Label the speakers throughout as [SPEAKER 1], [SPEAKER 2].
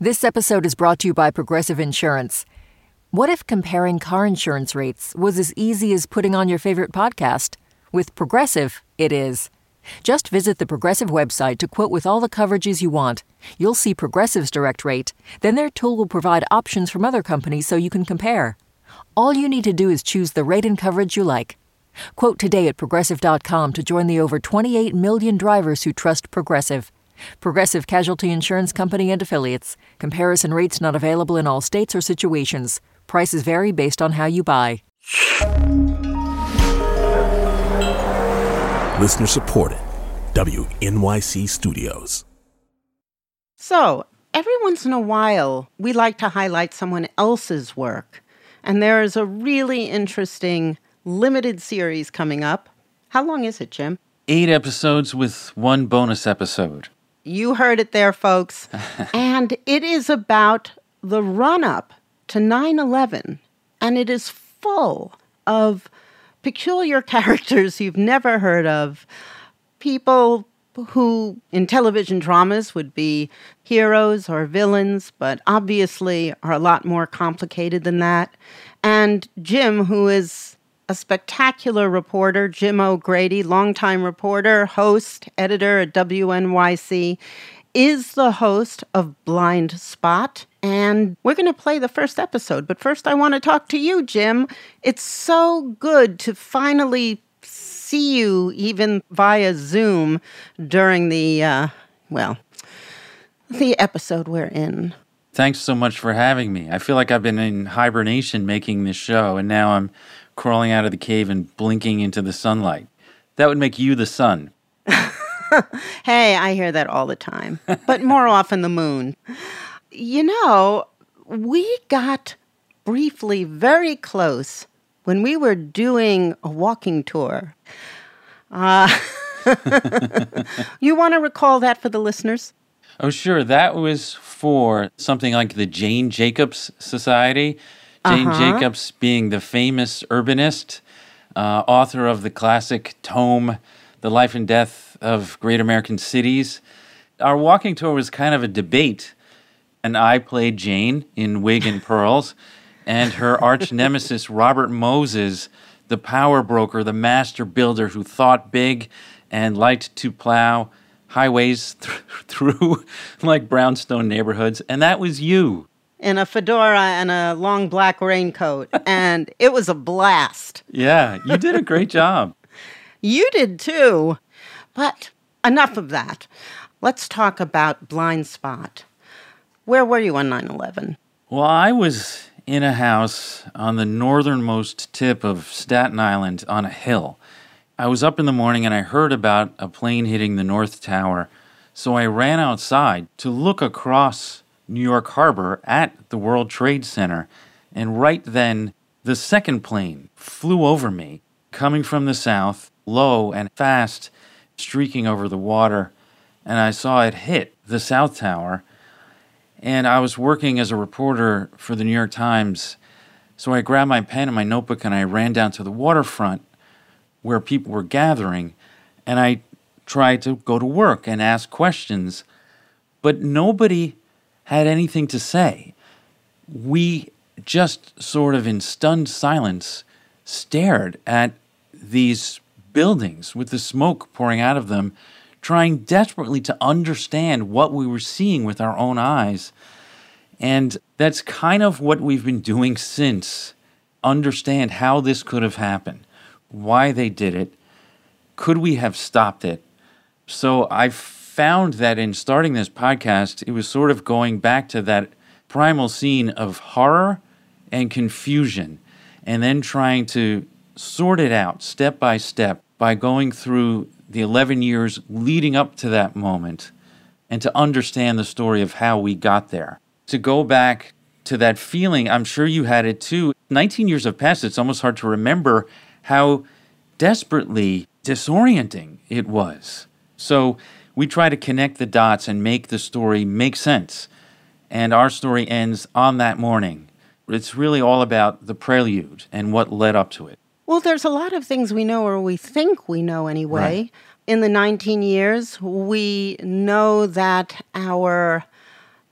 [SPEAKER 1] This episode is brought to you by Progressive Insurance. What if comparing car insurance rates was as easy as putting on your favorite podcast? With Progressive, it is. Just visit the Progressive website to quote with all the coverages you want. You'll see Progressive's direct rate. Then their tool will provide options from other companies so you can compare. All you need to do is choose the rate and coverage you like. Quote today at Progressive.com to join the over 28 million drivers who trust Progressive. Progressive Casualty Insurance Company and Affiliates. Comparison rates not available in all states or situations. Prices vary based on how you buy.
[SPEAKER 2] Listener supported. WNYC Studios.
[SPEAKER 3] So, every once in a while, we like to highlight someone else's work. And there is a really interesting limited series coming up. How long is it, Jim?
[SPEAKER 4] 8 episodes with 1 bonus episode.
[SPEAKER 3] You heard it there, folks. And it is about the run-up to 9/11. And it is full of peculiar characters you've never heard of. People who in television dramas would be heroes or villains, but obviously are a lot more complicated than that. And Jim, who is a spectacular reporter, Jim O'Grady, longtime reporter, host, editor at WNYC, is the host of Blind Spot. And we're going to play the first episode. But first, I want to talk to you, Jim. It's so good to finally see you, even via Zoom, during the episode we're in.
[SPEAKER 4] Thanks so much for having me. I feel like I've been in hibernation making this show, and now I'm crawling out of the cave and blinking into the sunlight. That would make you the sun.
[SPEAKER 3] Hey, I hear that all the time, but more often the moon. You know, we got briefly very close when we were doing a walking tour. You want to recall that for the listeners?
[SPEAKER 4] Oh, sure. That was for something like the Jane Jacobs Society. Jane Jacobs being the famous urbanist, author of the classic tome, The Life and Death of Great American Cities. Our walking tour was kind of a debate, and I played Jane in wig and pearls, and her arch nemesis, Robert Moses, the power broker, the master builder who thought big and liked to plow highways through like brownstone neighborhoods, and that was you.
[SPEAKER 3] In a fedora and a long black raincoat, and it was a blast.
[SPEAKER 4] Yeah, you did a great job.
[SPEAKER 3] You did too. But enough of that. Let's talk about Blind Spot. Where were you on 9/11?
[SPEAKER 4] Well, I was in a house on the northernmost tip of Staten Island on a hill. I was up in the morning and I heard about a plane hitting the North Tower, so I ran outside to look across New York Harbor at the World Trade Center, and right then, the second plane flew over me, coming from the south, low and fast, streaking over the water, and I saw it hit the South Tower, and I was working as a reporter for the New York Times, so I grabbed my pen and my notebook and I ran down to the waterfront where people were gathering, and I tried to go to work and ask questions, but nobody had anything to say. We just sort of in stunned silence stared at these buildings with the smoke pouring out of them, trying desperately to understand what we were seeing with our own eyes. And that's kind of what we've been doing since. Understand how this could have happened, why they did it, could we have stopped it? So I found that in starting this podcast, it was sort of going back to that primal scene of horror and confusion, and then trying to sort it out step by step by going through the 11 years leading up to that moment and to understand the story of how we got there. To go back to that feeling, I'm sure you had it too. 19 years have passed, it's almost hard to remember how desperately disorienting it was. So we try to connect the dots and make the story make sense. And our story ends on that morning. It's really all about the prelude and what led up to it.
[SPEAKER 3] Well, there's a lot of things we know, or we think we know anyway. Right. In the 19 years, we know that our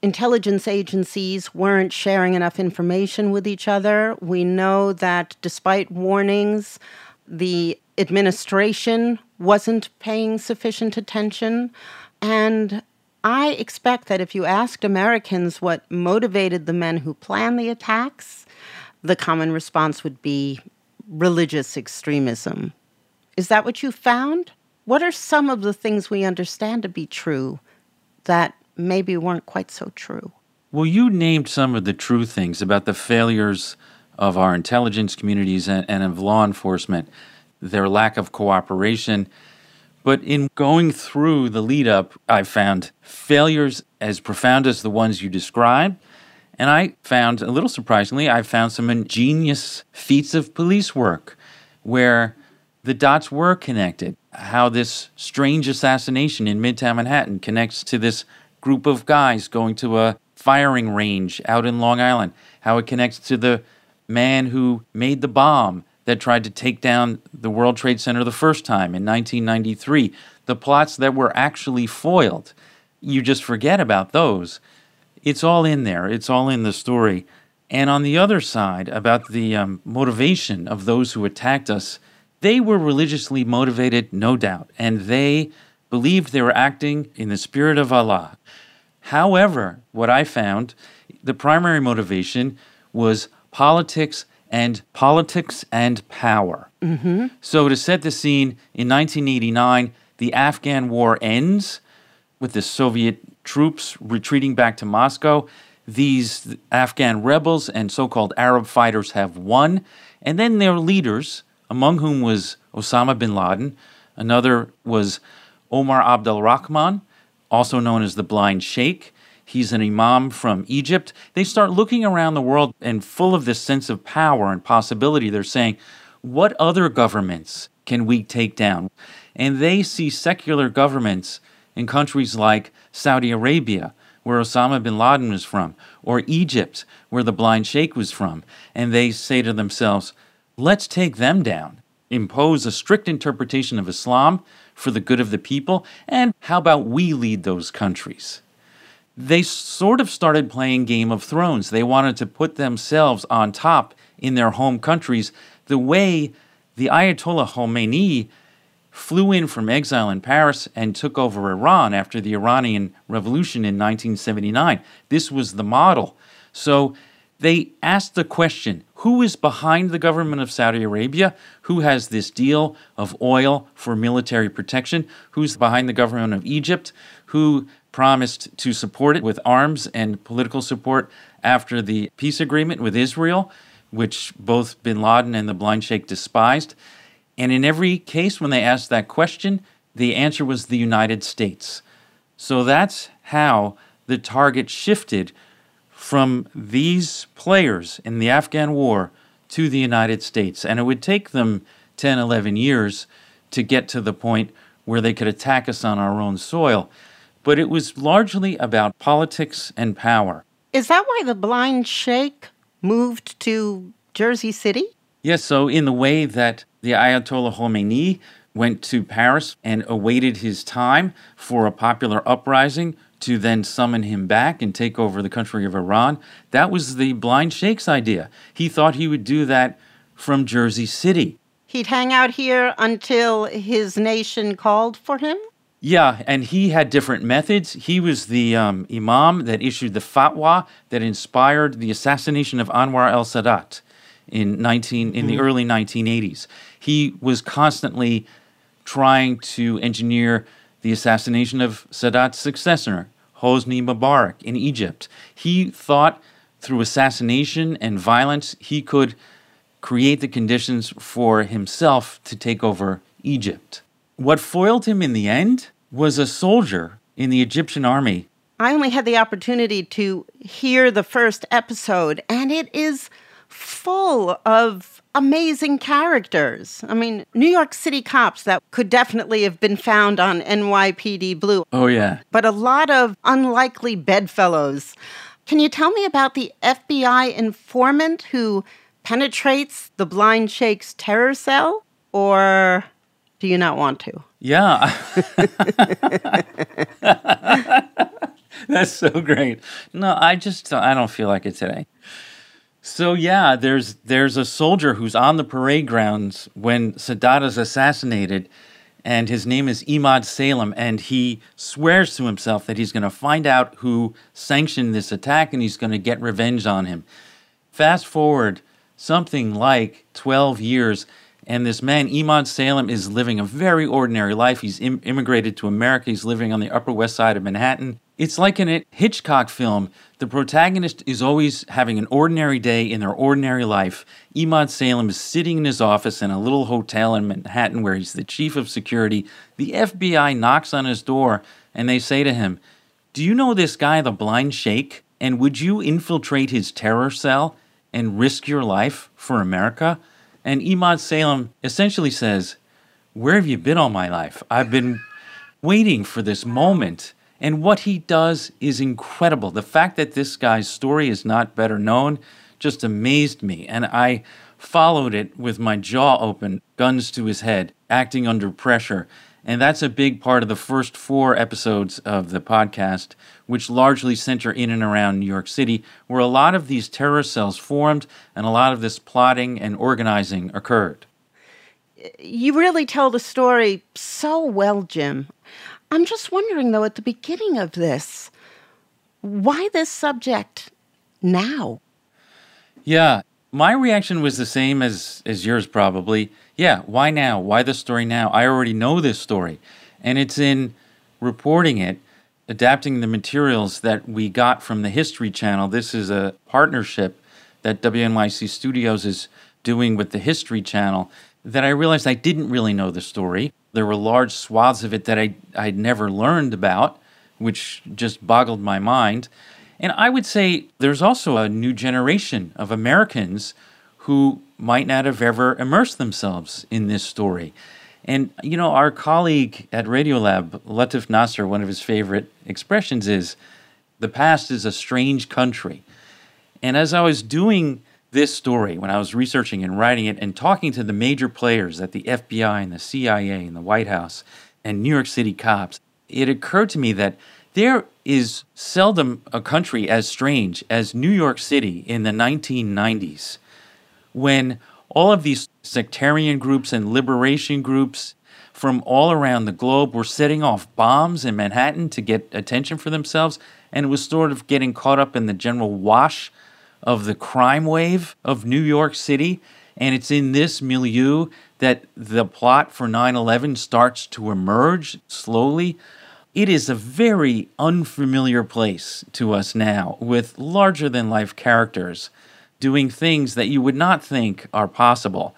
[SPEAKER 3] intelligence agencies weren't sharing enough information with each other. We know that despite warnings, the administration wasn't paying sufficient attention. And I expect that if you asked Americans what motivated the men who planned the attacks, the common response would be religious extremism. Is that what you found? What are some of the things we understand to be true that maybe weren't quite so true?
[SPEAKER 4] Well, you named some of the true things about the failures of our intelligence communities and of law enforcement, their lack of cooperation. But in going through the lead-up, I found failures as profound as the ones you described. And I found, a little surprisingly, I found some ingenious feats of police work where the dots were connected. How this strange assassination in Midtown Manhattan connects to this group of guys going to a firing range out in Long Island. How it connects to the man who made the bomb that tried to take down the World Trade Center the first time in 1993. The plots that were actually foiled. You just forget about those. It's all in there. It's all in the story. And on the other side, about the motivation of those who attacked us, they were religiously motivated, no doubt, and they believed they were acting in the spirit of Allah. However, what I found, the primary motivation was politics and power. Mm-hmm. So to set the scene, in 1989, the Afghan war ends with the Soviet troops retreating back to Moscow. These Afghan rebels and so-called Arab fighters have won, and then their leaders, among whom was Osama bin Laden, another was Omar Abdul Rahman, also known as the Blind Sheikh. He's an imam from Egypt. They start looking around the world and full of this sense of power and possibility. They're saying, what other governments can we take down? And they see secular governments in countries like Saudi Arabia, where Osama bin Laden was from, or Egypt, where the Blind Sheikh was from. And they say to themselves, let's take them down, impose a strict interpretation of Islam for the good of the people, and how about we lead those countries? They sort of started playing Game of Thrones. They wanted to put themselves on top in their home countries the way the Ayatollah Khomeini flew in from exile in Paris and took over Iran after the Iranian Revolution in 1979. This was the model. So they asked the question, who is behind the government of Saudi Arabia? Who has this deal of oil for military protection? Who's behind the government of Egypt? Who promised to support it with arms and political support after the peace agreement with Israel, which both bin Laden and the Blind Sheikh despised? And in every case when they asked that question, the answer was the United States. So that's how the target shifted from these players in the Afghan war to the United States. And it would take them 10, 11 years to get to the point where they could attack us on our own soil. But it was largely about politics and power.
[SPEAKER 3] Is that why the Blind Sheikh moved to Jersey City?
[SPEAKER 4] Yes, so in the way that the Ayatollah Khomeini went to Paris and awaited his time for a popular uprising to then summon him back and take over the country of Iran, that was the Blind Sheikh's idea. He thought he would do that from Jersey City.
[SPEAKER 3] He'd hang out here until his nation called for him?
[SPEAKER 4] Yeah, and he had different methods. He was the imam that issued the fatwa that inspired the assassination of Anwar el-Sadat in the early 1980s. He was constantly trying to engineer the assassination of Sadat's successor, Hosni Mubarak, in Egypt. He thought through assassination and violence he could create the conditions for himself to take over Egypt. What foiled him in the end was a soldier in the Egyptian army.
[SPEAKER 3] I only had the opportunity to hear the first episode, and it is full of amazing characters. I mean, New York City cops that could definitely have been found on NYPD Blue.
[SPEAKER 4] Oh, yeah.
[SPEAKER 3] But a lot of unlikely bedfellows. Can you tell me about the FBI informant who penetrates the Blind Sheikh's terror cell? Or do you not want to?
[SPEAKER 4] Yeah. That's so great. No, I don't feel like it today. So yeah, there's a soldier who's on the parade grounds when Sadat is assassinated, and his name is Imad Salem, and he swears to himself that he's going to find out who sanctioned this attack and he's going to get revenge on him. Fast forward something like 12 years, and this man, Imad Salem, is living a very ordinary life. He's immigrated to America. He's living on the Upper West Side of Manhattan. It's like in a Hitchcock film. The protagonist is always having an ordinary day in their ordinary life. Imad Salem is sitting in his office in a little hotel in Manhattan where he's the chief of security. The FBI knocks on his door, and they say to him, "Do you know this guy, the Blind Sheikh? And would you infiltrate his terror cell and risk your life for America?" And Imad Salem essentially says, "Where have you been all my life? I've been waiting for this moment." And what he does is incredible. The fact that this guy's story is not better known just amazed me. And I followed it with my jaw open, guns to his head, acting under pressure. And that's a big part of the first 4 episodes of the podcast, which largely center in and around New York City, where a lot of these terror cells formed and a lot of this plotting and organizing occurred.
[SPEAKER 3] You really tell the story so well, Jim. I'm just wondering, though, at the beginning of this, why this subject now?
[SPEAKER 4] Yeah, my reaction was the same as yours probably. Yeah, why now? Why the story now? I already know this story. And it's in reporting it, adapting the materials that we got from the History Channel. This is a partnership that WNYC Studios is doing with the History Channel that I realized I didn't really know the story. There were large swaths of it that I'd never learned about, which just boggled my mind. And I would say there's also a new generation of Americans who might not have ever immersed themselves in this story. And, you know, our colleague at Radiolab, Latif Nasser, one of his favorite expressions is, the past is a strange country. And as I was doing this story, when I was researching and writing it and talking to the major players at the FBI and the CIA and the White House and New York City cops, it occurred to me that there is seldom a country as strange as New York City in the 1990s, when all of these sectarian groups and liberation groups from all around the globe were setting off bombs in Manhattan to get attention for themselves, and it was sort of getting caught up in the general wash of the crime wave of New York City. And it's in this milieu that the plot for 9/11 starts to emerge slowly. It is a very unfamiliar place to us now, with larger-than-life characters doing things that you would not think are possible.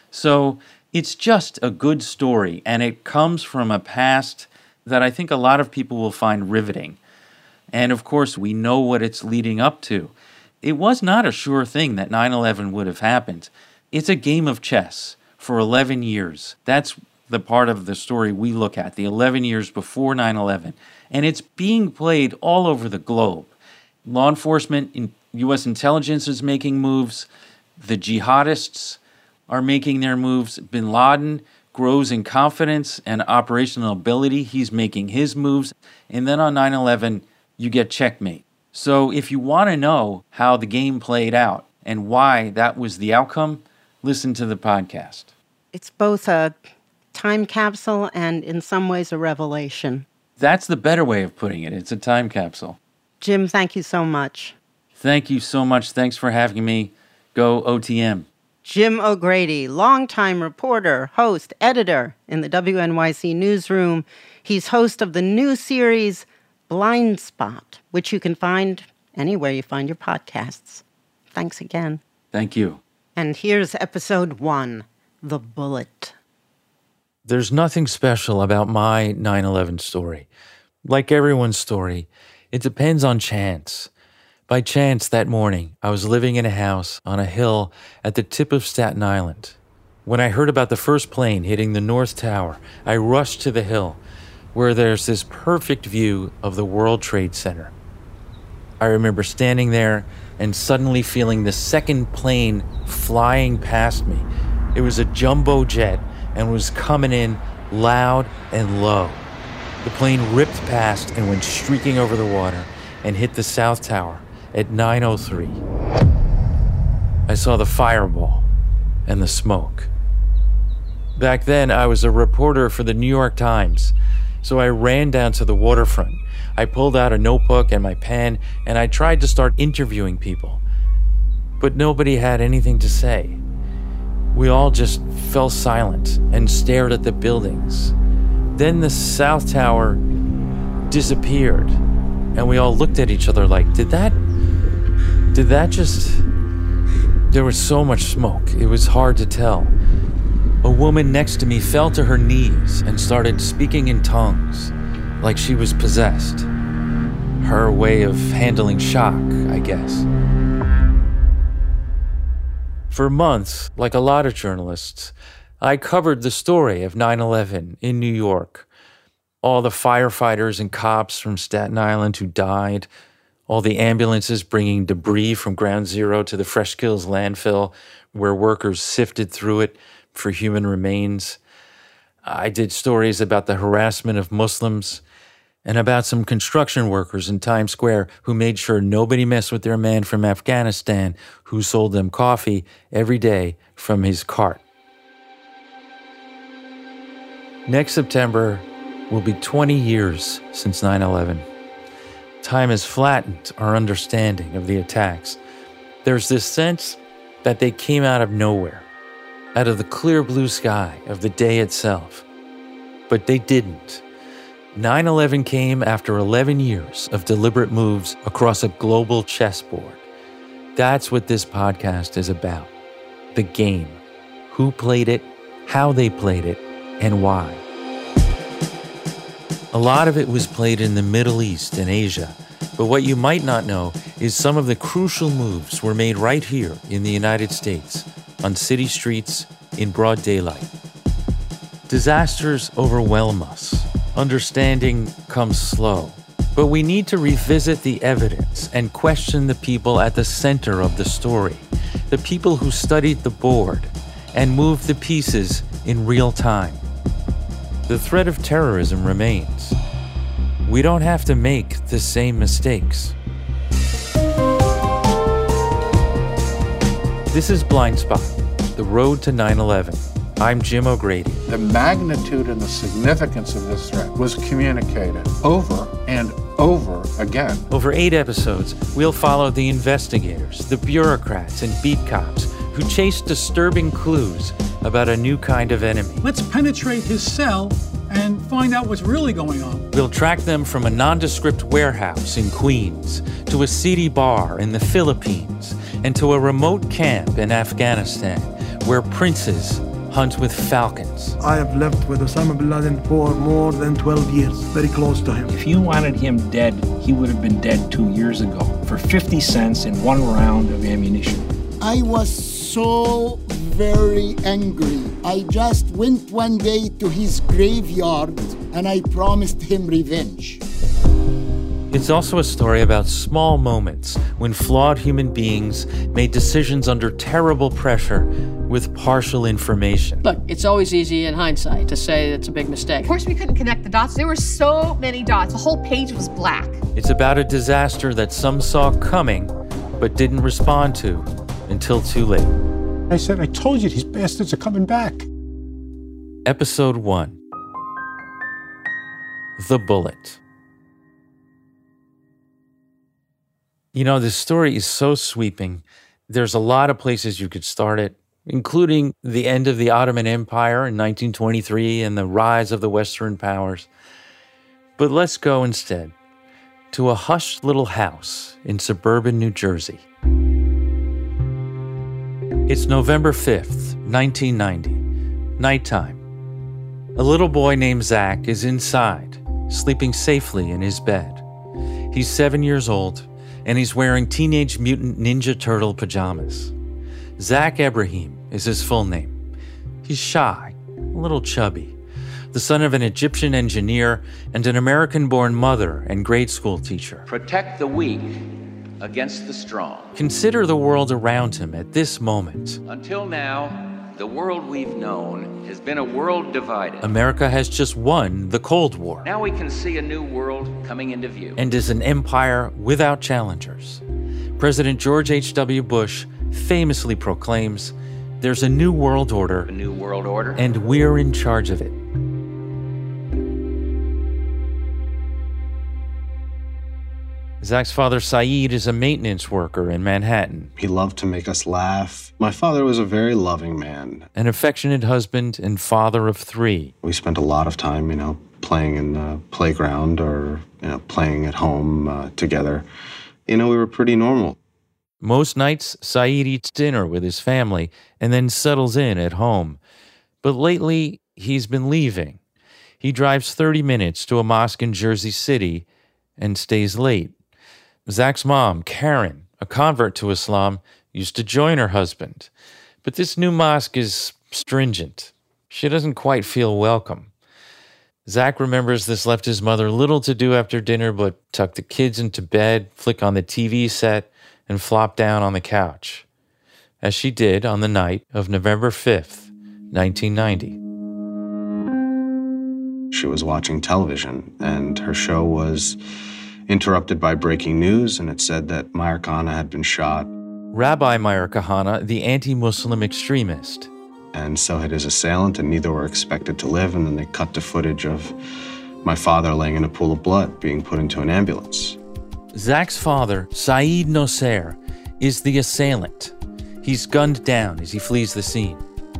[SPEAKER 4] So it's just a good story, and it comes from a past that I think a lot of people will find riveting. And of course, we know what it's leading up to. It was not a sure thing that 9/11 would have happened. It's a game of chess for 11 years. That's the part of the story we look at, the 11 years before 9/11. And it's being played all over the globe. Law enforcement, U.S. intelligence is making moves. The jihadists are making their moves. Bin Laden grows in confidence and operational ability. He's making his moves. And then on 9/11, you get checkmate. So if you want to know how the game played out and why that was the outcome, listen to the podcast.
[SPEAKER 3] It's both a time capsule and in some ways a revelation.
[SPEAKER 4] That's the better way of putting it. It's a time capsule.
[SPEAKER 3] Jim, thank you so much.
[SPEAKER 4] Thank you so much. Thanks for having me. Go OTM.
[SPEAKER 3] Jim O'Grady, longtime reporter, host, editor in the WNYC newsroom. He's host of the new series Blind Spot, which you can find anywhere you find your podcasts. Thanks again.
[SPEAKER 4] Thank you.
[SPEAKER 3] And here's episode 1, The Bullet.
[SPEAKER 4] There's nothing special about my 9/11 story. Like everyone's story, it depends on chance. By chance, that morning, I was living in a house on a hill at the tip of Staten Island. When I heard about the first plane hitting the North Tower, I rushed to the hill, where there's this perfect view of the World Trade Center. I remember standing there and suddenly feeling the second plane flying past me. It was a jumbo jet and was coming in loud and low. The plane ripped past and went streaking over the water, and hit the South Tower at 9:03. I saw the fireball and the smoke. Back then, I was a reporter for the New York Times, so I ran down to the waterfront. I pulled out a notebook and my pen, and I tried to start interviewing people. But nobody had anything to say. We all just fell silent and stared at the buildings. Then the South Tower disappeared, and we all looked at each other like, did that just... There was so much smoke, it was hard to tell. A woman next to me fell to her knees and started speaking in tongues, like she was possessed. Her way of handling shock, I guess. For months, like a lot of journalists, I covered the story of 9/11 in New York. All the firefighters and cops from Staten Island who died, all the ambulances bringing debris from Ground Zero to the Fresh Kills landfill, where workers sifted through it for human remains. I did stories about the harassment of Muslims and about some construction workers in Times Square who made sure nobody messed with their man from Afghanistan who sold them coffee every day from his cart. Next September will be 20 years since 9/11. Time has flattened our understanding of the attacks. There's this sense that they came out of nowhere, out of the clear blue sky of the day itself. But they didn't. 9/11 came after 11 years of deliberate moves across a global chessboard. That's what this podcast is about. The game. Who played it, how they played it, and why. A lot of it was played in the Middle East and Asia, but what you might not know is some of the crucial moves were made right here in the United States, on city streets, in broad daylight. Disasters overwhelm us. Understanding comes slow, but we need to revisit the evidence and question the people at the center of the story, the people who studied the board and moved the pieces in real time. The threat of terrorism remains. We don't have to make the same mistakes. This is Blind Spot, the road to 9/11. I'm Jim O'Grady.
[SPEAKER 5] The magnitude and the significance of this threat was communicated over and over again.
[SPEAKER 4] Over 8 episodes, we'll follow the investigators, the bureaucrats and beat cops who chase disturbing clues about a new kind of enemy.
[SPEAKER 6] Let's penetrate his cell and find out what's really going on.
[SPEAKER 4] We'll track them from a nondescript warehouse in Queens to a seedy bar in the Philippines and to a remote camp in Afghanistan where princes hunt with falcons.
[SPEAKER 7] I have lived with Osama bin Laden for more than 12 years, very close to him.
[SPEAKER 8] If you wanted him dead, he would have been dead 2 years ago for 50 cents in one round of ammunition.
[SPEAKER 9] I was so very angry. I just went one day to his graveyard and I promised him revenge.
[SPEAKER 4] It's also a story about small moments when flawed human beings made decisions under terrible pressure with partial information.
[SPEAKER 10] Look, it's always easy in hindsight to say it's a big mistake.
[SPEAKER 11] Of course, we couldn't connect the dots. There were so many dots. The whole page was black.
[SPEAKER 4] It's about a disaster that some saw coming but didn't respond to until too late.
[SPEAKER 6] I said, I told you these bastards are coming back.
[SPEAKER 4] Episode 1. The Bullet. You know, this story is so sweeping. There's a lot of places you could start it, including the end of the Ottoman Empire in 1923 and the rise of the Western powers. But let's go instead to a hushed little house in suburban New Jersey. It's November 5th, 1990, nighttime. A little boy named Zach is inside, sleeping safely in his bed. He's 7 years old, and he's wearing Teenage Mutant Ninja Turtle pajamas. Zach Ebrahim is his full name. He's shy, a little chubby, the son of an Egyptian engineer and an American-born mother and grade school teacher.
[SPEAKER 12] Protect the weak against the strong.
[SPEAKER 4] Consider the world around him at this moment.
[SPEAKER 12] Until now, the world we've known has been a world divided.
[SPEAKER 4] America has just won the Cold War.
[SPEAKER 12] Now we can see a new world coming into view.
[SPEAKER 4] And is an empire without challengers. President George H.W. Bush famously proclaims, "There's a new world order.
[SPEAKER 12] A new world order.
[SPEAKER 4] And we're in charge of it." Zach's father, Saeed, is a maintenance worker in Manhattan.
[SPEAKER 13] He loved to make us laugh. My father was a very loving man.
[SPEAKER 4] An affectionate husband and father of 3.
[SPEAKER 13] We spent a lot of time, playing in the playground or, playing at home together. We were pretty normal.
[SPEAKER 4] Most nights, Saeed eats dinner with his family and then settles in at home. But lately, he's been leaving. He drives 30 minutes to a mosque in Jersey City and stays late. Zach's mom, Karen, a convert to Islam, used to join her husband. But this new mosque is stringent. She doesn't quite feel welcome. Zach remembers this left his mother little to do after dinner but tuck the kids into bed, flick on the TV set, and flop down on the couch, as she did on the night of November 5th, 1990.
[SPEAKER 13] She was watching television, and her show was interrupted by breaking news, and it said that Meir Kahane had been shot.
[SPEAKER 4] Rabbi Meir Kahane, the anti-Muslim extremist.
[SPEAKER 13] And so had his assailant, and neither were expected to live, and then they cut to footage of my father laying in a pool of blood, being put into an ambulance.
[SPEAKER 4] Zach's father, Saeed Nosser, is the assailant. He's gunned down as he flees the scene.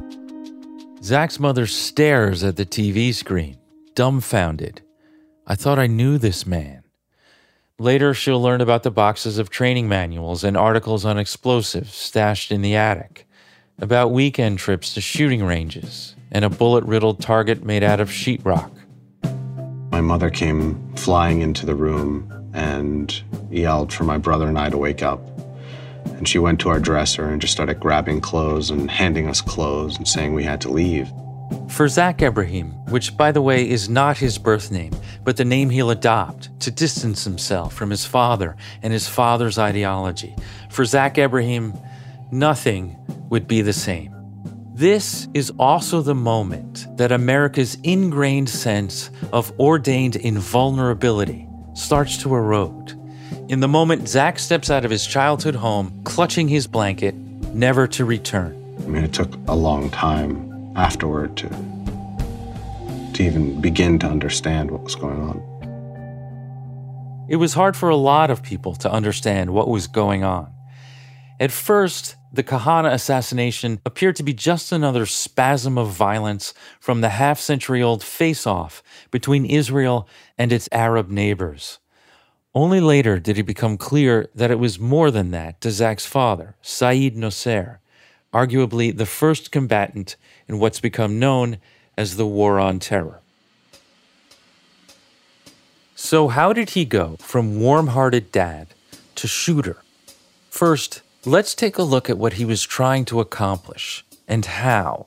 [SPEAKER 4] Zach's mother stares at the TV screen, dumbfounded. "I thought I knew this man." Later, she'll learn about the boxes of training manuals and articles on explosives stashed in the attic, about weekend trips to shooting ranges, and a bullet-riddled target made out of sheetrock.
[SPEAKER 13] My mother came flying into the room and yelled for my brother and I to wake up. And she went to our dresser and just started grabbing clothes and handing us clothes and saying we had to leave.
[SPEAKER 4] For Zach Ebrahim, which, by the way, is not his birth name, but the name he'll adopt to distance himself from his father and his father's ideology, for Zach Ebrahim, nothing would be the same. This is also the moment that America's ingrained sense of ordained invulnerability starts to erode. In the moment Zach steps out of his childhood home, clutching his blanket, never to return.
[SPEAKER 13] It took a long time afterward to even begin to understand what was going on.
[SPEAKER 4] It was hard for a lot of people to understand what was going on. At first, the Kahane assassination appeared to be just another spasm of violence from the half-century-old face-off between Israel and its Arab neighbors. Only later did it become clear that it was more than that to Zach's father, Saeed Nosser, arguably the first combatant in what's become known as the War on Terror. So how did he go from warm-hearted dad to shooter? First, let's take a look at what he was trying to accomplish and how.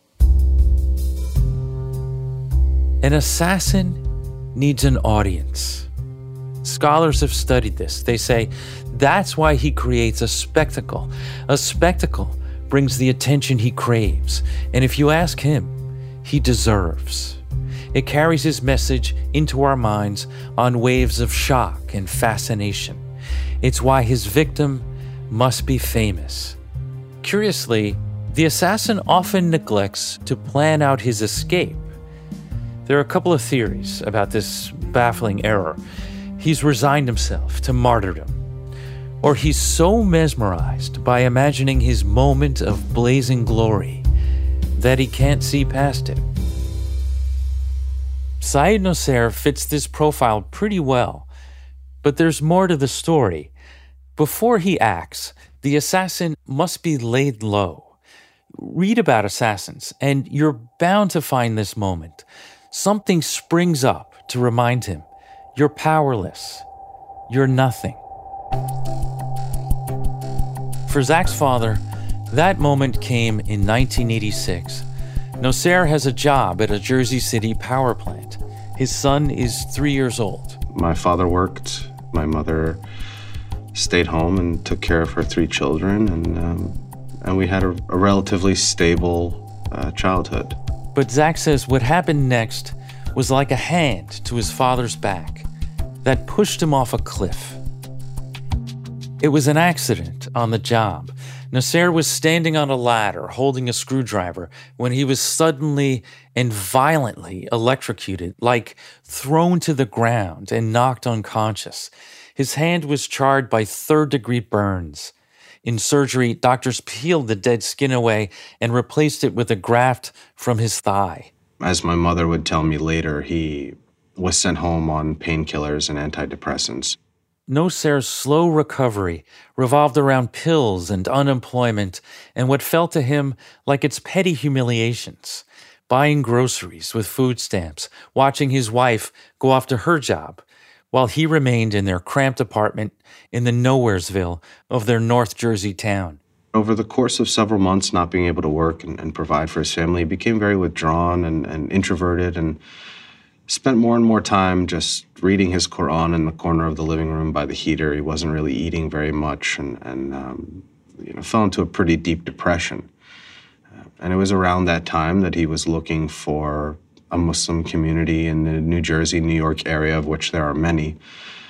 [SPEAKER 4] An assassin needs an audience. Scholars have studied this. They say that's why he creates a spectacle. A spectacle brings the attention he craves, and if you ask him, he deserves. It carries his message into our minds on waves of shock and fascination. It's why his victim must be famous. Curiously, the assassin often neglects to plan out his escape. There are a couple of theories about this baffling error. He's resigned himself to martyrdom, or he's so mesmerized by imagining his moment of blazing glory that he can't see past it. Saeed Nosser fits this profile pretty well, but there's more to the story. Before he acts, the assassin must be laid low. Read about assassins, and you're bound to find this moment. Something springs up to remind him, you're powerless. You're nothing. For Zach's father, that moment came in 1986. Nosser has a job at a Jersey City power plant. His son is 3 years old.
[SPEAKER 13] My father worked. My mother stayed home and took care of her 3 children, and we had a relatively stable childhood.
[SPEAKER 4] But Zach says what happened next was like a hand to his father's back that pushed him off a cliff. It was an accident on the job. Nasser was standing on a ladder holding a screwdriver when he was suddenly and violently electrocuted, like thrown to the ground and knocked unconscious. His hand was charred by third-degree burns. In surgery, doctors peeled the dead skin away and replaced it with a graft from his thigh.
[SPEAKER 13] As my mother would tell me later, he was sent home on painkillers and antidepressants.
[SPEAKER 4] Nasser's slow recovery revolved around pills and unemployment and what felt to him like its petty humiliations. Buying groceries with food stamps, watching his wife go off to her job, while he remained in their cramped apartment in the Nowheresville of their North Jersey town.
[SPEAKER 13] Over the course of several months not being able to work and provide for his family, he became very withdrawn and introverted and spent more and more time just reading his Quran in the corner of the living room by the heater. He wasn't really eating very much and fell into a pretty deep depression. And it was around that time that he was looking for a Muslim community in the New Jersey, New York area, of which there are many,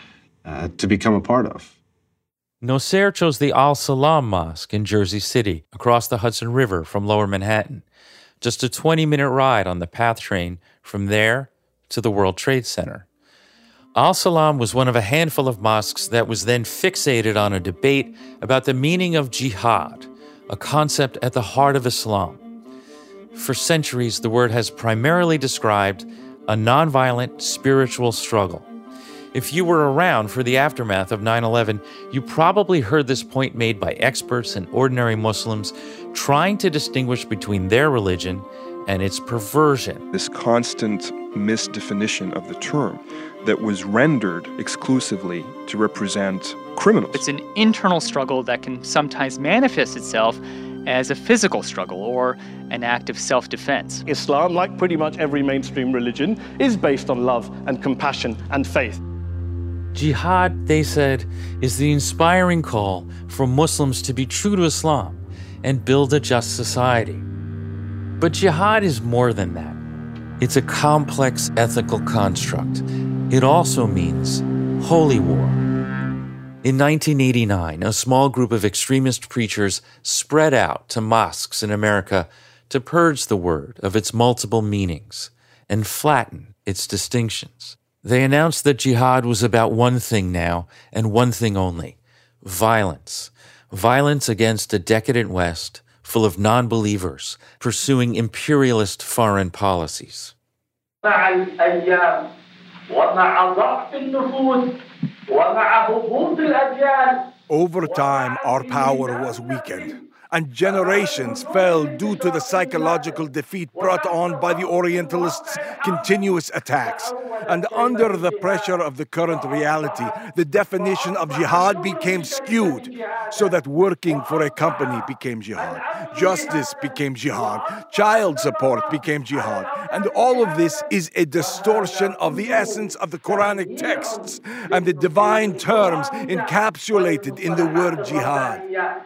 [SPEAKER 13] to become a part of.
[SPEAKER 4] Nasser chose the Al-Salam Mosque in Jersey City, across the Hudson River from Lower Manhattan. Just a 20-minute ride on the PATH train from there to the World Trade Center. Al-Salam was one of a handful of mosques that was then fixated on a debate about the meaning of jihad, a concept at the heart of Islam. For centuries, the word has primarily described a nonviolent spiritual struggle. If you were around for the aftermath of 9/11, you probably heard this point made by experts and ordinary Muslims trying to distinguish between their religion and its perversion.
[SPEAKER 14] This constant misdefinition of the term that was rendered exclusively to represent criminals.
[SPEAKER 15] It's an internal struggle that can sometimes manifest itself as a physical struggle or an act of self-defense.
[SPEAKER 16] Islam, like pretty much every mainstream religion, is based on love and compassion and faith.
[SPEAKER 4] Jihad, they said, is the inspiring call for Muslims to be true to Islam and build a just society. But jihad is more than that. It's a complex ethical construct. It also means holy war. In 1989, a small group of extremist preachers spread out to mosques in America to purge the word of its multiple meanings and flatten its distinctions. They announced that jihad was about one thing now and one thing only: violence. Violence against a decadent West full of non-believers pursuing imperialist foreign policies.
[SPEAKER 7] Over time, our power was weakened, and generations fell due to the psychological defeat brought on by the Orientalists' continuous attacks. And under the pressure of the current reality, the definition of jihad became skewed, so that working for a company became jihad, justice became jihad, child support became jihad, and all of this is a distortion of the essence of the Quranic texts and the divine terms encapsulated in the word jihad.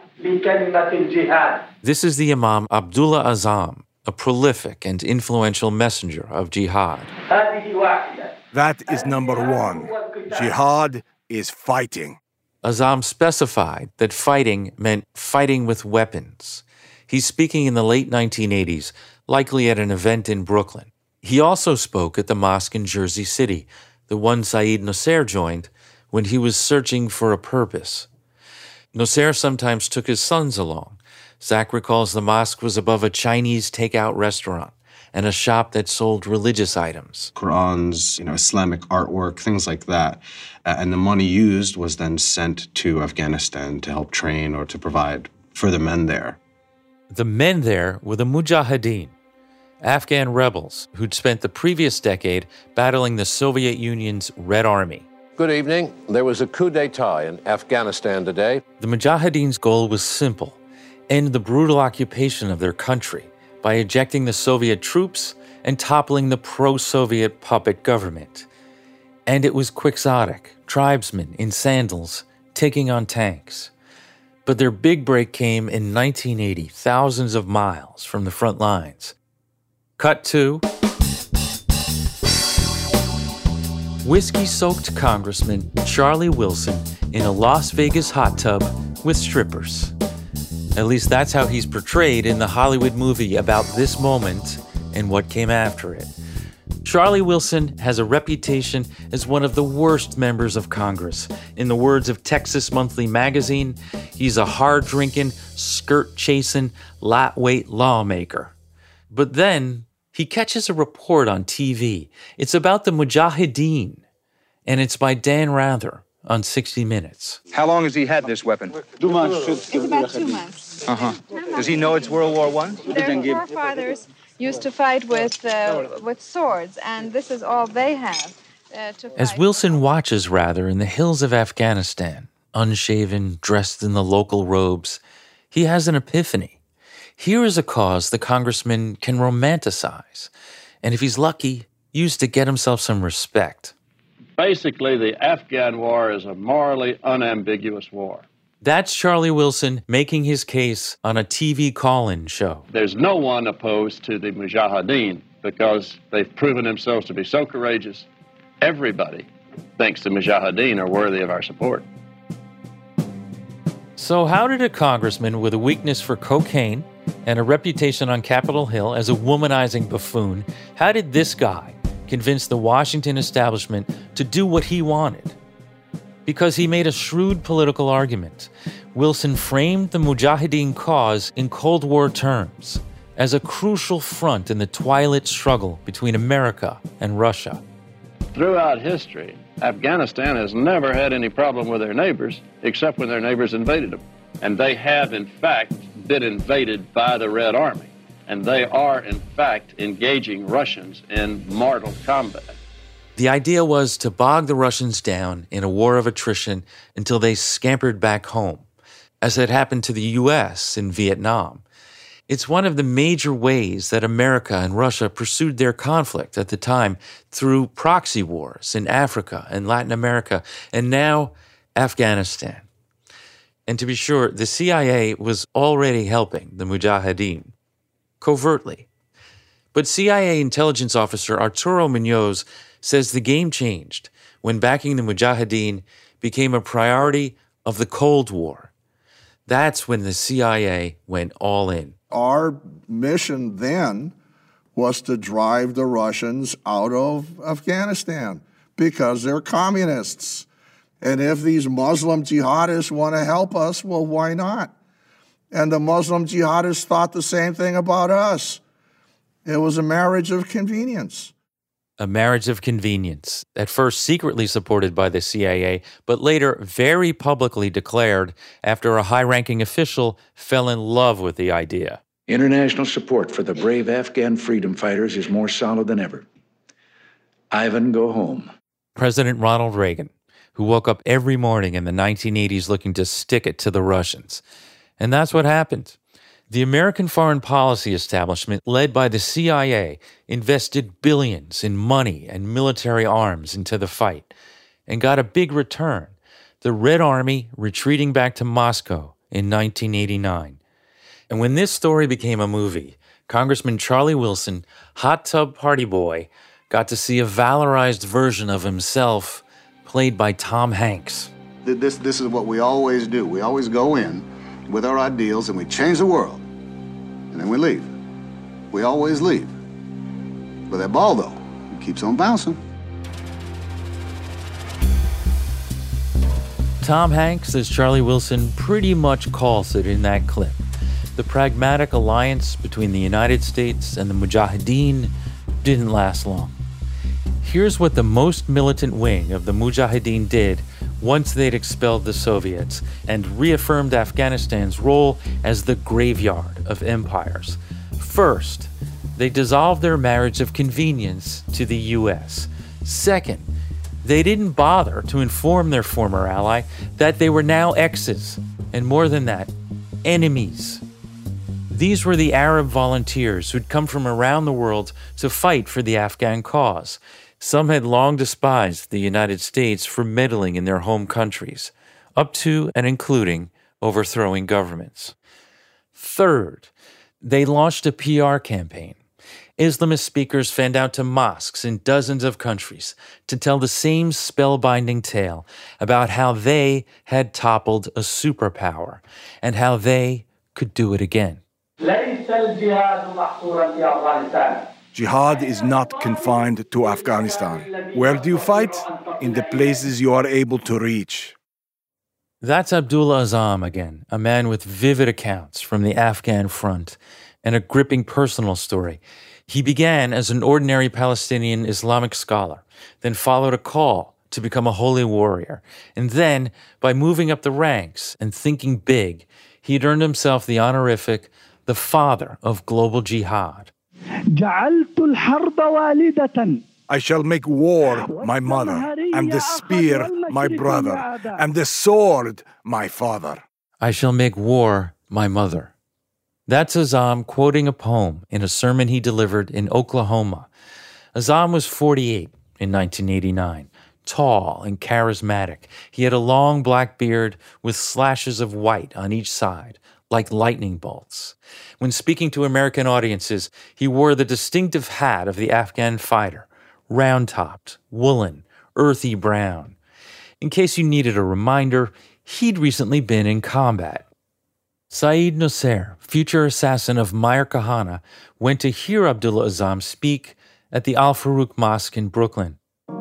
[SPEAKER 4] This is the Imam Abdullah Azzam, a prolific and influential messenger of jihad.
[SPEAKER 7] That is number one. Jihad is fighting.
[SPEAKER 4] Azzam specified that fighting meant fighting with weapons. He's speaking in the late 1980s, likely at an event in Brooklyn. He also spoke at the mosque in Jersey City, the one Saeed Nasser joined when he was searching for a purpose. Nasser sometimes took his sons along. Zach recalls the mosque was above a Chinese takeout restaurant and a shop that sold religious items.
[SPEAKER 13] Qurans, Islamic artwork, things like that. And the money used was then sent to Afghanistan to help train or to provide for the men there.
[SPEAKER 4] The men there were the Mujahideen, Afghan rebels who'd spent the previous decade battling the Soviet Union's Red Army.
[SPEAKER 17] Good evening. There was a coup d'etat in Afghanistan today.
[SPEAKER 4] The Mujahideen's goal was simple: end the brutal occupation of their country by ejecting the Soviet troops and toppling the pro-Soviet puppet government. And it was quixotic, tribesmen in sandals taking on tanks. But their big break came in 1980, thousands of miles from the front lines. Cut to whiskey-soaked Congressman Charlie Wilson in a Las Vegas hot tub with strippers. At least that's how he's portrayed in the Hollywood movie about this moment and what came after it. Charlie Wilson has a reputation as one of the worst members of Congress. In the words of Texas Monthly Magazine, he's a hard-drinking, skirt-chasing, lightweight lawmaker. But then he catches a report on TV. It's about the Mujahideen, and it's by Dan Rather on 60 Minutes.
[SPEAKER 18] How long has he had this weapon?
[SPEAKER 19] 2 months. It's about 2 months.
[SPEAKER 18] Does he know it's World War I?
[SPEAKER 19] Their forefathers used to fight with swords, and this is all they have to fight.
[SPEAKER 4] As Wilson watches Rather in the hills of Afghanistan, unshaven, dressed in the local robes, he has an epiphany. Here is a cause the congressman can romanticize, and if he's lucky, use to get himself some respect.
[SPEAKER 20] Basically, the Afghan war is a morally unambiguous war.
[SPEAKER 4] That's Charlie Wilson making his case on a TV call-in show.
[SPEAKER 20] There's no one opposed to the Mujahideen because they've proven themselves to be so courageous. Everybody thinks the Mujahideen are worthy of our support.
[SPEAKER 4] So how did a congressman with a weakness for cocaine and a reputation on Capitol Hill as a womanizing buffoon, how did this guy convince the Washington establishment to do what he wanted? Because he made a shrewd political argument. Wilson framed the Mujahideen cause in Cold War terms as a crucial front in the twilight struggle between America and Russia.
[SPEAKER 20] Throughout history, Afghanistan has never had any problem with their neighbors except when their neighbors invaded them. And they have, in fact, been invaded by the Red Army. And they are, in fact, engaging Russians in mortal combat.
[SPEAKER 4] The idea was to bog the Russians down in a war of attrition until they scampered back home, as had happened to the U.S. in Vietnam. It's one of the major ways that America and Russia pursued their conflict at the time through proxy wars in Africa and Latin America, and now Afghanistan. And to be sure, the CIA was already helping the Mujahideen, covertly. But CIA intelligence officer Arturo Munoz says the game changed when backing the Mujahideen became a priority of the Cold War. That's when the CIA went all in.
[SPEAKER 21] Our mission then was to drive the Russians out of Afghanistan because they're communists. And if these Muslim jihadists want to help us, well, why not? And the Muslim jihadists thought the same thing about us. It was a marriage of convenience.
[SPEAKER 4] A marriage of convenience, at first secretly supported by the CIA, but later very publicly declared after a high-ranking official fell in love with the idea.
[SPEAKER 22] International support for the brave Afghan freedom fighters is more solid than ever. Ivan, go home.
[SPEAKER 4] President Ronald Reagan, who woke up every morning in the 1980s looking to stick it to the Russians. And that's what happened. The American foreign policy establishment, led by the CIA, invested billions in money and military arms into the fight and got a big return, the Red Army retreating back to Moscow in 1989. And when this story became a movie, Congressman Charlie Wilson, hot tub party boy, got to see a valorized version of himself played by Tom Hanks.
[SPEAKER 23] This is what we always do. We always go in with our ideals and we change the world. And then we leave. We always leave. But that ball, though, it keeps on bouncing.
[SPEAKER 4] Tom Hanks as Charlie Wilson pretty much calls it in that clip. The pragmatic alliance between the United States and the Mujahideen didn't last long. Here's what the most militant wing of the Mujahideen did once they'd expelled the Soviets and reaffirmed Afghanistan's role as the graveyard of empires. First, they dissolved their marriage of convenience to the U.S. Second, they didn't bother to inform their former ally that they were now exes, and more than that, enemies. These were the Arab volunteers who'd come from around the world to fight for the Afghan cause. Some had long despised the United States for meddling in their home countries, up to and including overthrowing governments. Third, they launched a PR campaign. Islamist speakers fanned out to mosques in dozens of countries to tell the same spellbinding tale about how they had toppled a superpower and how they could do it again.
[SPEAKER 7] Jihad is not confined to Afghanistan. Where do you fight? In the places you are able to reach.
[SPEAKER 4] That's Abdullah Azzam again, a man with vivid accounts from the Afghan front and a gripping personal story. He began as an ordinary Palestinian Islamic scholar, then followed a call to become a holy warrior. And then, by moving up the ranks and thinking big, he'd earned himself the honorific, the father of global jihad.
[SPEAKER 7] I shall make war my mother, and the spear my brother, and the sword my father.
[SPEAKER 4] I shall make war my mother. That's Azzam quoting a poem in a sermon he delivered in Oklahoma. Azzam was 48 in 1989, tall and charismatic. He had a long black beard with slashes of white on each side, like lightning bolts. When speaking to American audiences, he wore the distinctive hat of the Afghan fighter, round-topped, woolen, earthy brown. In case you needed a reminder, he'd recently been in combat. Saeed Nusseir, future assassin of Meir Kahane, went to hear Abdullah Azzam speak at the Al Farouk Mosque in Brooklyn.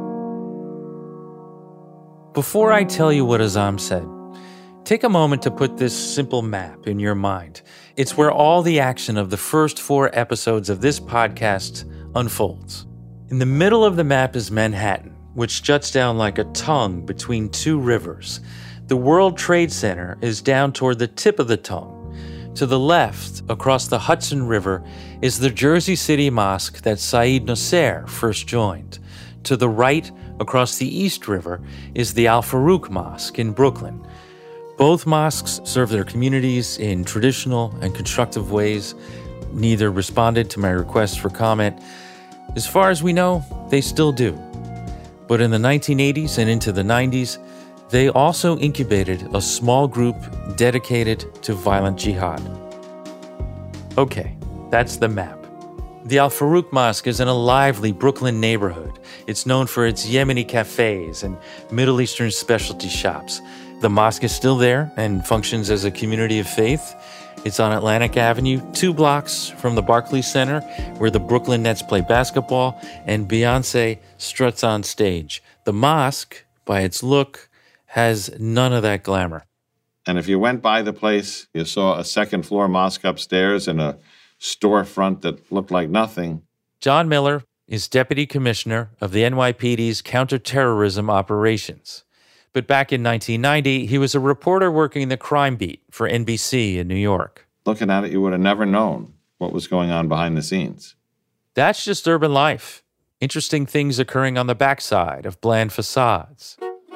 [SPEAKER 4] Before I tell you what Azzam said, take a moment to put this simple map in your mind. It's where all the action of the first 4 episodes of this podcast unfolds. In the middle of the map is Manhattan, which juts down like a tongue between 2 rivers. The World Trade Center is down toward the tip of the tongue. To the left, across the Hudson River, is the Jersey City Mosque that Saeed Nusseir first joined. To the right, across the East River, is the Al Farouk Mosque in Brooklyn. Both mosques serve their communities in traditional and constructive ways. Neither responded to my request for comment. As far as we know, they still do. But in the 1980s and into the 90s, they also incubated a small group dedicated to violent jihad. Okay, that's the map. The Al Farouk Mosque is in a lively Brooklyn neighborhood. It's known for its Yemeni cafes and Middle Eastern specialty shops. The mosque is still there and functions as a community of faith. It's on Atlantic Avenue, 2 blocks from the Barclays Center, where the Brooklyn Nets play basketball and Beyoncé struts on stage. The mosque, by its look, has none of that glamour.
[SPEAKER 1] And if you went by the place, you saw a second-floor mosque upstairs and a storefront that looked like nothing.
[SPEAKER 4] John Miller is Deputy Commissioner of the NYPD's Counterterrorism Operations. But back in 1990, he was a reporter working the crime beat for NBC in New York.
[SPEAKER 1] Looking at it, you would have never known what was going on behind the scenes.
[SPEAKER 4] That's just urban life. Interesting things occurring on the backside of bland facades.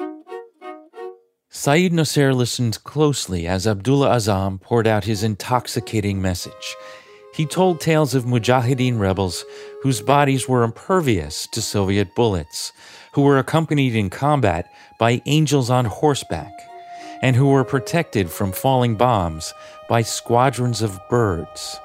[SPEAKER 4] Saeed Nusseir listened closely as Abdullah Azzam poured out his intoxicating message. He told tales of Mujahideen rebels whose bodies were impervious to Soviet bullets, who were accompanied in combat by angels on horseback, and who were protected from falling bombs by squadrons of birds.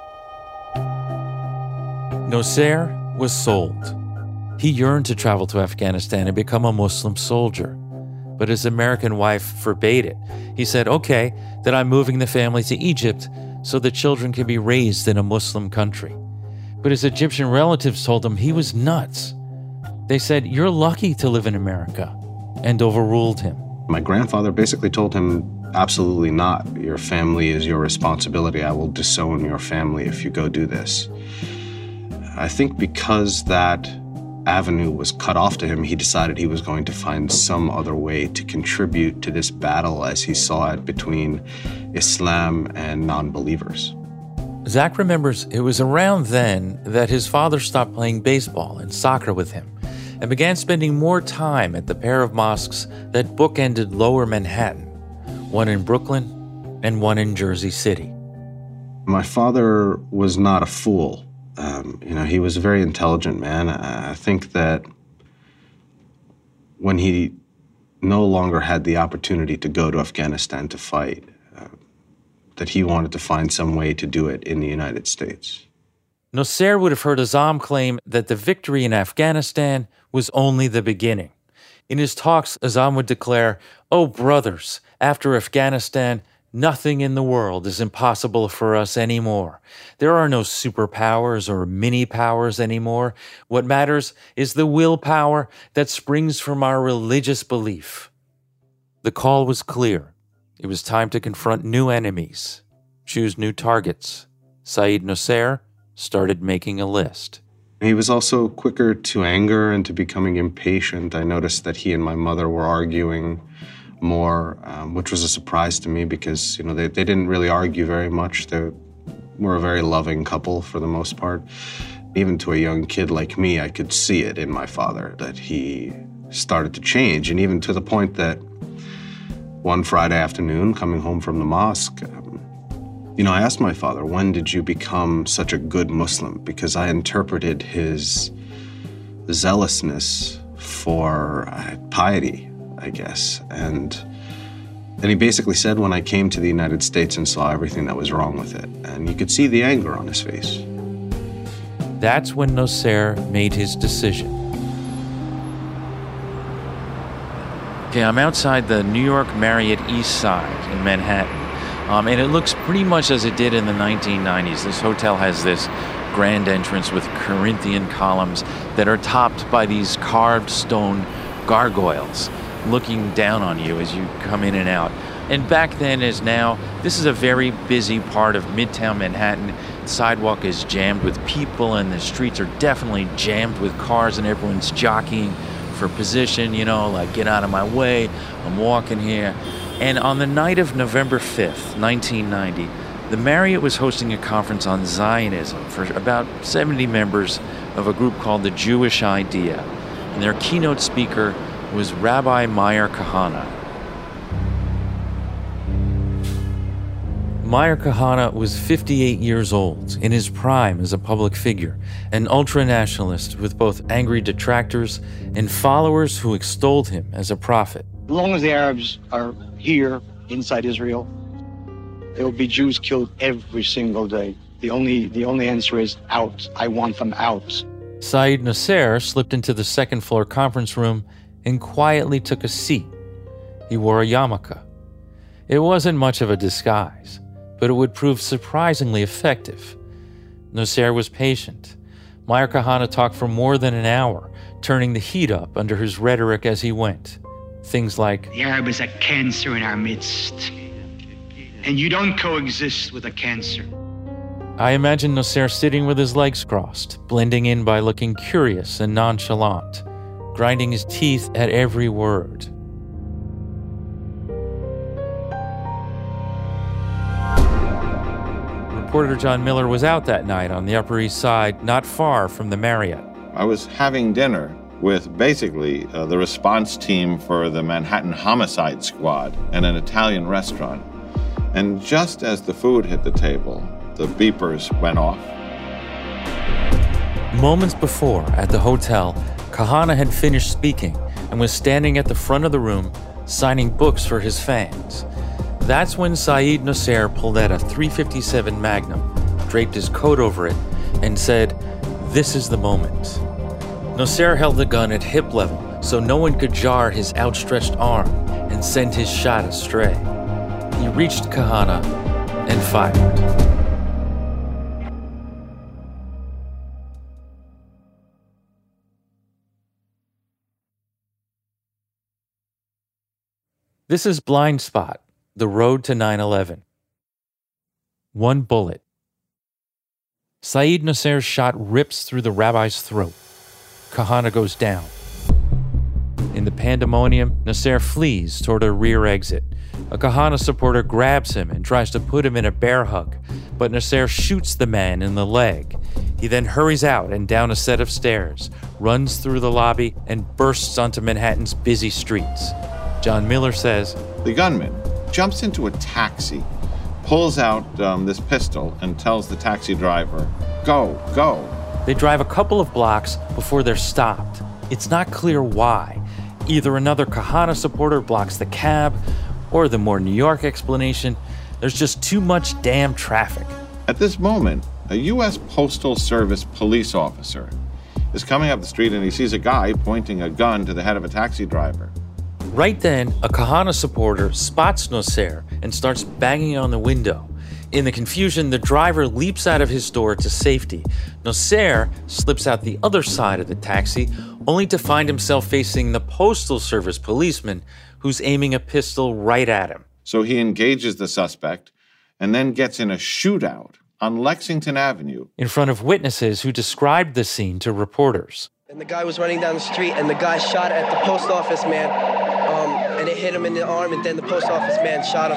[SPEAKER 4] Nusseir was sold. He yearned to travel to Afghanistan and become a Muslim soldier. But his American wife forbade it. He said, okay, then I'm moving the family to Egypt so the children can be raised in a Muslim country. But his Egyptian relatives told him he was nuts. They said, you're lucky to live in America, and overruled him.
[SPEAKER 13] My grandfather basically told him, absolutely not. Your family is your responsibility. I will disown your family if you go do this. I think because that avenue was cut off to him, he decided he was going to find some other way to contribute to this battle as he saw it between Islam and non-believers.
[SPEAKER 4] Zach remembers it was around then that his father stopped playing baseball and soccer with him and began spending more time at the pair of mosques that bookended Lower Manhattan, one in Brooklyn and one in Jersey City.
[SPEAKER 13] My father was not a fool. He was a very intelligent man. I think that when he no longer had the opportunity to go to Afghanistan to fight, that he wanted to find some way to do it in the United States.
[SPEAKER 4] Nasser would have heard Azzam claim that the victory in Afghanistan was only the beginning. In his talks, Azzam would declare, "Oh, brothers, after Afghanistan, nothing in the world is impossible for us anymore. There are no superpowers or mini-powers anymore. What matters is the willpower that springs from our religious belief." The call was clear. It was time to confront new enemies, choose new targets. Saeed Nasser started making a list.
[SPEAKER 13] He was also quicker to anger and to becoming impatient. I noticed that he and my mother were arguing more, which was a surprise to me because, they didn't really argue very much. They were a very loving couple for the most part. Even to a young kid like me, I could see it in my father that he started to change. And even to the point that one Friday afternoon, coming home from the mosque, I asked my father, when did you become such a good Muslim? Because I interpreted his zealousness for piety, I guess. And he basically said when I came to the United States and saw everything that was wrong with it. And you could see the anger on his face.
[SPEAKER 4] That's when Nasser made his decision. Okay, I'm outside the New York Marriott East Side in Manhattan. And it looks pretty much as it did in the 1990s. This hotel has this grand entrance with Corinthian columns that are topped by these carved stone gargoyles looking down on you as you come in and out. And back then as now, this is a very busy part of Midtown Manhattan. The sidewalk is jammed with people and the streets are definitely jammed with cars and everyone's jockeying for position, like get out of my way, I'm walking here. And on the night of November 5th, 1990, the Marriott was hosting a conference on Zionism for about 70 members of a group called the Jewish Idea. And their keynote speaker was Rabbi Meir Kahane. Meir Kahane was 58 years old, in his prime as a public figure, an ultra-nationalist with both angry detractors and followers who extolled him as a prophet.
[SPEAKER 2] As long as the Arabs are here inside Israel, there will be Jews killed every single day. The only answer is out. I want them out.
[SPEAKER 4] Saeed Nasser slipped into the second-floor conference room and quietly took a seat. He wore a yarmulke. It wasn't much of a disguise, but it would prove surprisingly effective. Nasser was patient. Meir Kahane talked for more than an hour, turning the heat up under his rhetoric as he went. Things like,
[SPEAKER 3] "The Arab is a cancer in our midst, and you don't coexist with a cancer."
[SPEAKER 4] I imagine Nasser sitting with his legs crossed, blending in by looking curious and nonchalant, grinding his teeth at every word. Reporter John Miller was out that night on the Upper East Side, not far from the Marriott.
[SPEAKER 1] I was having dinner with basically the response team for the Manhattan Homicide Squad in an Italian restaurant. And just as the food hit the table, the beepers went off.
[SPEAKER 4] Moments before, at the hotel, Kahane had finished speaking and was standing at the front of the room signing books for his fans. That's when Saeed Nasser pulled out a .357 Magnum, draped his coat over it, and said, "This is the moment." Nasser held the gun at hip level so no one could jar his outstretched arm and send his shot astray. He reached Kahane and fired. This is Blind Spot, the road to 9/11. One bullet. Saeed Nasser's shot rips through the rabbi's throat. Kahane goes down. In the pandemonium, Nasser flees toward a rear exit. A Kahane supporter grabs him and tries to put him in a bear hug, but Nasser shoots the man in the leg. He then hurries out and down a set of stairs, runs through the lobby, and bursts onto Manhattan's busy streets. John Miller says,
[SPEAKER 1] "The gunman jumps into a taxi, pulls out this pistol, and tells the taxi driver, 'Go, go.'"
[SPEAKER 4] They drive a couple of blocks before they're stopped. It's not clear why. Either another Kahane supporter blocks the cab, or the more New York explanation, There's just too much damn traffic.
[SPEAKER 1] At this moment, a U.S. Postal Service police officer is coming up the street and he sees a guy pointing a gun to the head of a taxi driver.
[SPEAKER 4] Right then, a Kahana supporter spots Nosair and starts banging on the window. In the confusion, the driver leaps out of his door to safety. Nosair slips out the other side of the taxi, only to find himself facing the Postal Service policeman who's aiming a pistol right at him.
[SPEAKER 1] So he engages the suspect and then gets in a shootout on Lexington Avenue
[SPEAKER 4] in front of witnesses who described the scene to reporters.
[SPEAKER 5] And the guy was running down the street, and the guy shot at the post office man, and it hit him in the arm, and then the post office man shot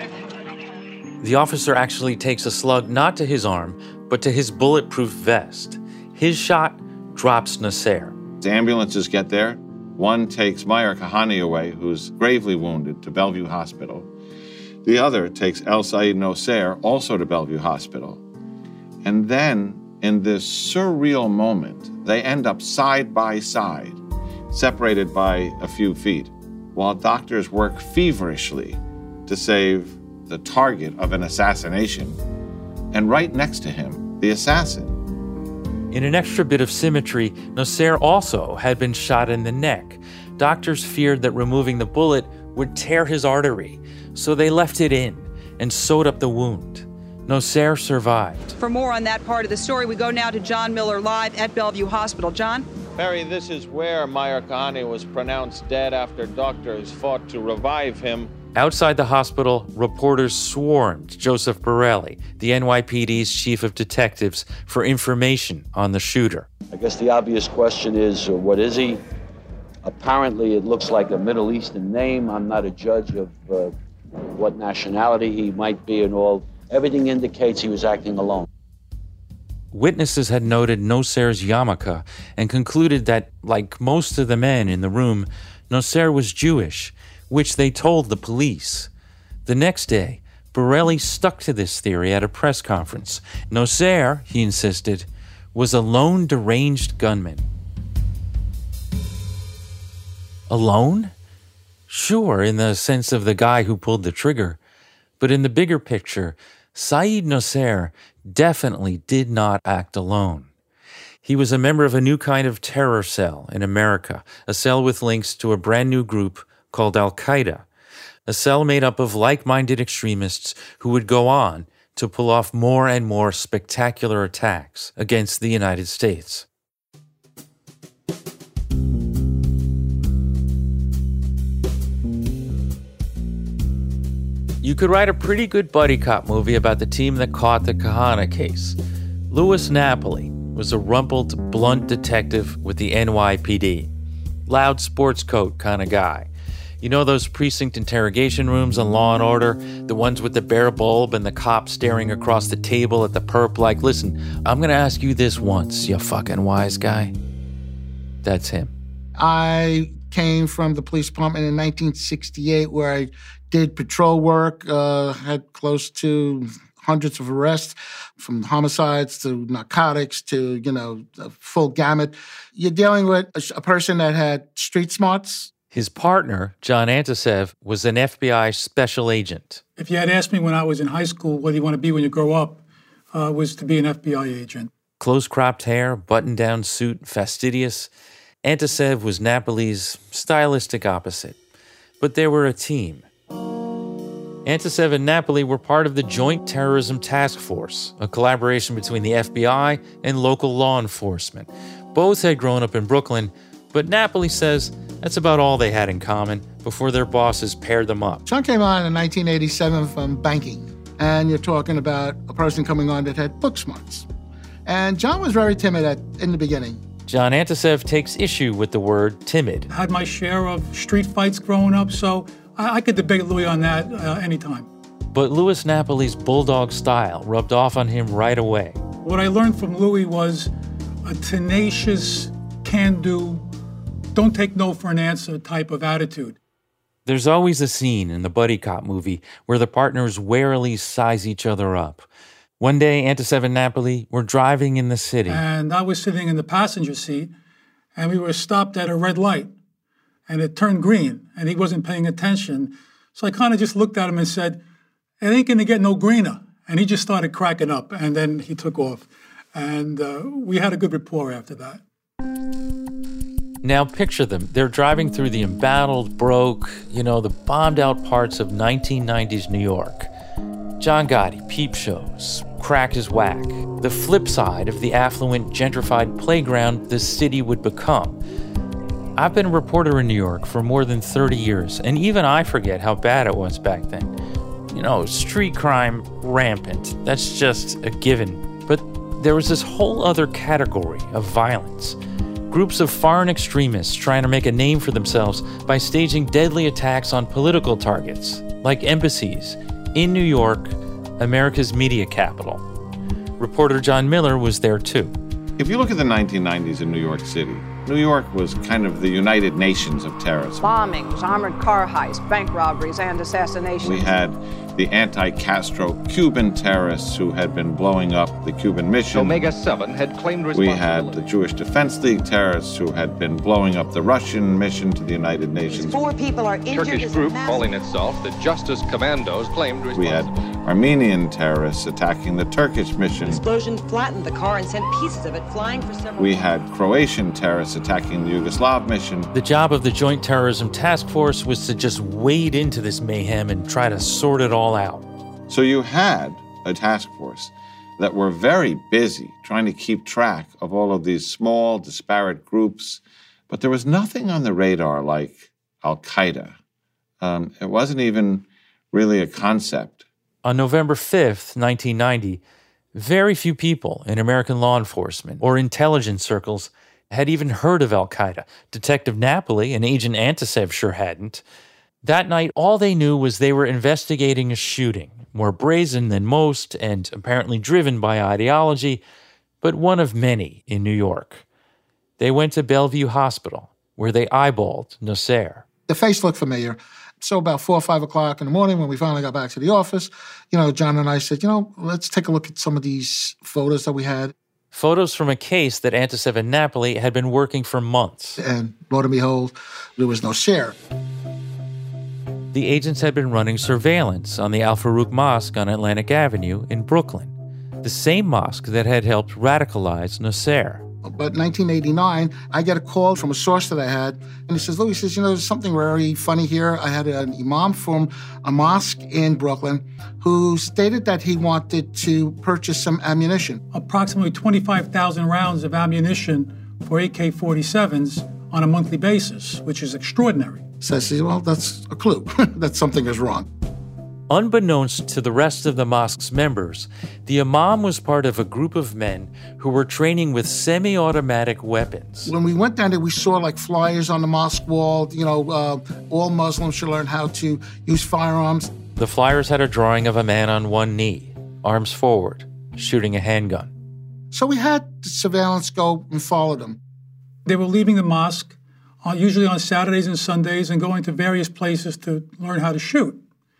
[SPEAKER 5] him.
[SPEAKER 4] The officer actually takes a slug not to his arm, but to his bulletproof vest. His shot drops Nosair.
[SPEAKER 1] The ambulances get there. One takes Meyer Kahane away, who's gravely wounded, to Bellevue Hospital. The other takes El Said Nosair also to Bellevue Hospital. And then, in this surreal moment, they end up side by side, separated by a few feet, while doctors work feverishly to save the target of an assassination. And right next to him, the assassin.
[SPEAKER 4] In an extra bit of symmetry, Nosair also had been shot in the neck. Doctors feared that removing the bullet would tear his artery, so they left it in and sewed up the wound. Nosair survived.
[SPEAKER 8] For more on that part of the story, we go now to John Miller live at Bellevue Hospital. John?
[SPEAKER 1] Perry, this is where Meyer Kahane was pronounced dead after doctors fought to revive him.
[SPEAKER 4] Outside the hospital, reporters swarmed Joseph Borelli, the NYPD's chief of detectives, for information on the shooter.
[SPEAKER 9] I guess the obvious question is, what is he? Apparently, it looks like a Middle Eastern name. I'm not a judge of what nationality he might be and all. Everything indicates he was acting alone.
[SPEAKER 4] Witnesses had noted Nosair's yarmulke and concluded that, like most of the men in the room, Nosair was Jewish, which they told the police. The next day, Borelli stuck to this theory at a press conference. Nosair, he insisted, was a lone deranged gunman. Alone? Sure, in the sense of the guy who pulled the trigger. But in the bigger picture, Said Nosair definitely did not act alone. He was a member of a new kind of terror cell in America, a cell with links to a brand new group called Al-Qaeda, a cell made up of like-minded extremists who would go on to pull off more and more spectacular attacks against the United States. You could write a pretty good buddy cop movie about the team that caught the Kahana case. Louis Napoli was a rumpled, blunt detective with the NYPD. Loud sports coat kind of guy. You know those precinct interrogation rooms on Law & Order? The ones with the bare bulb and the cop staring across the table at the perp like, listen, I'm going to ask you this once, you fucking wise guy. That's him.
[SPEAKER 24] I came from the police department in 1968 where I did patrol work, had close to hundreds of arrests, from homicides to narcotics to, a full gamut. You're dealing with a person that had street smarts.
[SPEAKER 4] His partner, John Antisev, was an FBI special agent.
[SPEAKER 6] If you had asked me when I was in high school what do you want to be when you grow up, was to be an FBI agent.
[SPEAKER 4] Close-cropped hair, button-down suit, fastidious. Antisev was Napoli's stylistic opposite. But they were a team. Antisev and Napoli were part of the Joint Terrorism Task Force, a collaboration between the FBI and local law enforcement. Both had grown up in Brooklyn, but Napoli says that's about all they had in common before their bosses paired them up.
[SPEAKER 24] John came on in 1987 from banking, and you're talking about a person coming on that had book smarts. And John was very timid in the beginning.
[SPEAKER 4] John Antisev takes issue with the word timid.
[SPEAKER 6] I had my share of street fights growing up, so I could debate Louis on that anytime.
[SPEAKER 4] But Louis Napoli's bulldog style rubbed off on him right away.
[SPEAKER 6] What I learned from Louis was a tenacious, can-do, don't take no for an answer type of attitude.
[SPEAKER 4] There's always a scene in the buddy cop movie where the partners warily size each other up. One day, Antisev and Napoli were driving in the city.
[SPEAKER 6] And I was sitting in the passenger seat, and we were stopped at a red light. And it turned green, and he wasn't paying attention. So I kind of just looked at him and said, it ain't going to get no greener. And he just started cracking up, and then he took off. And we had a good rapport after that.
[SPEAKER 4] Now picture them. They're driving through the embattled, broke, the bombed-out parts of 1990s New York. John Gotti, peep shows, crack is whack. The flip side of the affluent, gentrified playground the city would become. I've been a reporter in New York for more than 30 years, and even I forget how bad it was back then. Street crime rampant. That's just a given. But there was this whole other category of violence. Groups of foreign extremists trying to make a name for themselves by staging deadly attacks on political targets, like embassies, in New York, America's media capital. Reporter John Miller was there too.
[SPEAKER 1] If you look at the 1990s in New York City, New York was kind of the United Nations of terrorism.
[SPEAKER 8] Bombings, armored car heists, bank robberies, and assassinations.
[SPEAKER 1] We had the anti-Castro Cuban terrorists who had been blowing up the Cuban mission.
[SPEAKER 18] Omega-7 had claimed responsibility.
[SPEAKER 1] We had the Jewish Defense League terrorists who had been blowing up the Russian mission to the United Nations.
[SPEAKER 10] 4 people are injured.
[SPEAKER 18] Turkish group calling itself the Justice Commandos claimed responsibility.
[SPEAKER 1] We had Armenian terrorists attacking the Turkish mission.
[SPEAKER 10] The explosion flattened the car and sent pieces of it flying for several
[SPEAKER 1] We had Croatian terrorists attacking the Yugoslav mission.
[SPEAKER 4] The job of the Joint Terrorism Task Force was to just wade into this mayhem and try to sort it all out.
[SPEAKER 1] So you had a task force that were very busy trying to keep track of all of these small, disparate groups, but there was nothing on the radar like Al-Qaeda. It wasn't even really a concept.
[SPEAKER 4] On November 5th, 1990, very few people in American law enforcement or intelligence circles had even heard of Al-Qaeda. Detective Napoli and Agent Antisev sure hadn't. That night, all they knew was they were investigating a shooting, more brazen than most and apparently driven by ideology, but one of many in New York. They went to Bellevue Hospital, where they eyeballed Nasser.
[SPEAKER 24] The face looked familiar. So about 4 or 5 o'clock in the morning, when we finally got back to the office, John and I said, let's take a look at some of these photos that we had.
[SPEAKER 4] Photos from a case that Antisev and Napoli had been working for months.
[SPEAKER 24] And lo and behold, there was Nasser.
[SPEAKER 4] The agents had been running surveillance on the Al Farouk Mosque on Atlantic Avenue in Brooklyn, the same mosque that had helped radicalize Nasser.
[SPEAKER 24] But 1989, I get a call from a source that I had, and he says, Louis, there's something very funny here. I had an imam from a mosque in Brooklyn who stated that he wanted to purchase some ammunition.
[SPEAKER 6] Approximately 25,000 rounds of ammunition for AK-47s on a monthly basis, which is extraordinary.
[SPEAKER 24] So I said, well, that's a clue that something is wrong.
[SPEAKER 4] Unbeknownst to the rest of the mosque's members, the imam was part of a group of men who were training with semi-automatic weapons.
[SPEAKER 24] When we went down there, we saw flyers on the mosque wall, all Muslims should learn how to use firearms.
[SPEAKER 4] The flyers had a drawing of a man on one knee, arms forward, shooting a handgun.
[SPEAKER 24] So we had the surveillance go and follow them.
[SPEAKER 6] They were leaving the mosque, usually on Saturdays and Sundays, and going to various places to learn how to shoot.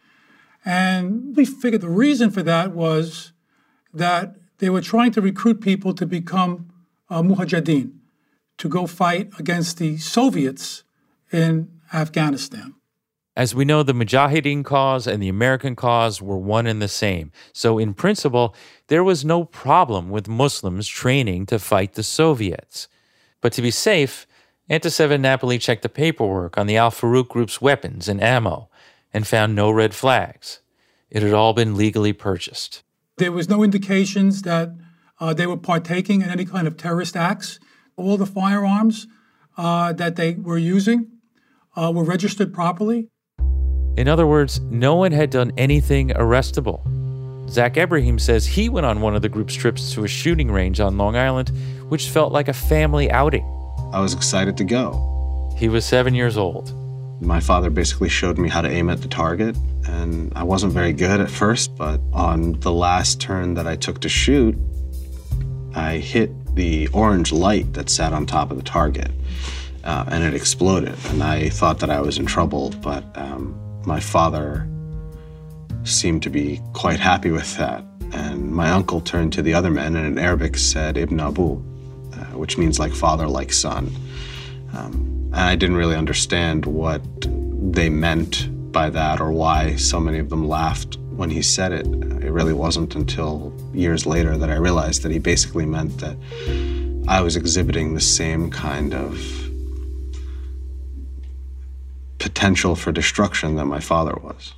[SPEAKER 6] And we figured the reason for that was that they were trying to recruit people to become mujahideen, to go fight against the Soviets in Afghanistan.
[SPEAKER 4] As we know, the Mujahideen cause and the American cause were one and the same. So in principle, there was no problem with Muslims training to fight the Soviets. But to be safe, Antisev and Napoli checked the paperwork on the Al Farouk group's weapons and ammo and found no red flags. It had all been legally purchased.
[SPEAKER 6] There was no indications that they were partaking in any kind of terrorist acts. All the firearms that they were using were registered properly.
[SPEAKER 4] In other words, no one had done anything arrestable. Zach Ebrahim says he went on one of the group's trips to a shooting range on Long Island, which felt like a family outing.
[SPEAKER 13] I was excited to go.
[SPEAKER 4] He was 7 years old.
[SPEAKER 13] My father basically showed me how to aim at the target, and I wasn't very good at first, but on the last turn that I took to shoot, I hit the orange light that sat on top of the target, and it exploded, and I thought that I was in trouble, but my father seemed to be quite happy with that, and my uncle turned to the other men and in Arabic said Ibn Abu, which means like father, like son. And I didn't really understand what they meant by that or why so many of them laughed when he said it, it really wasn't until years later that I realized that he basically meant that I was exhibiting the same kind of potential for destruction that my father was.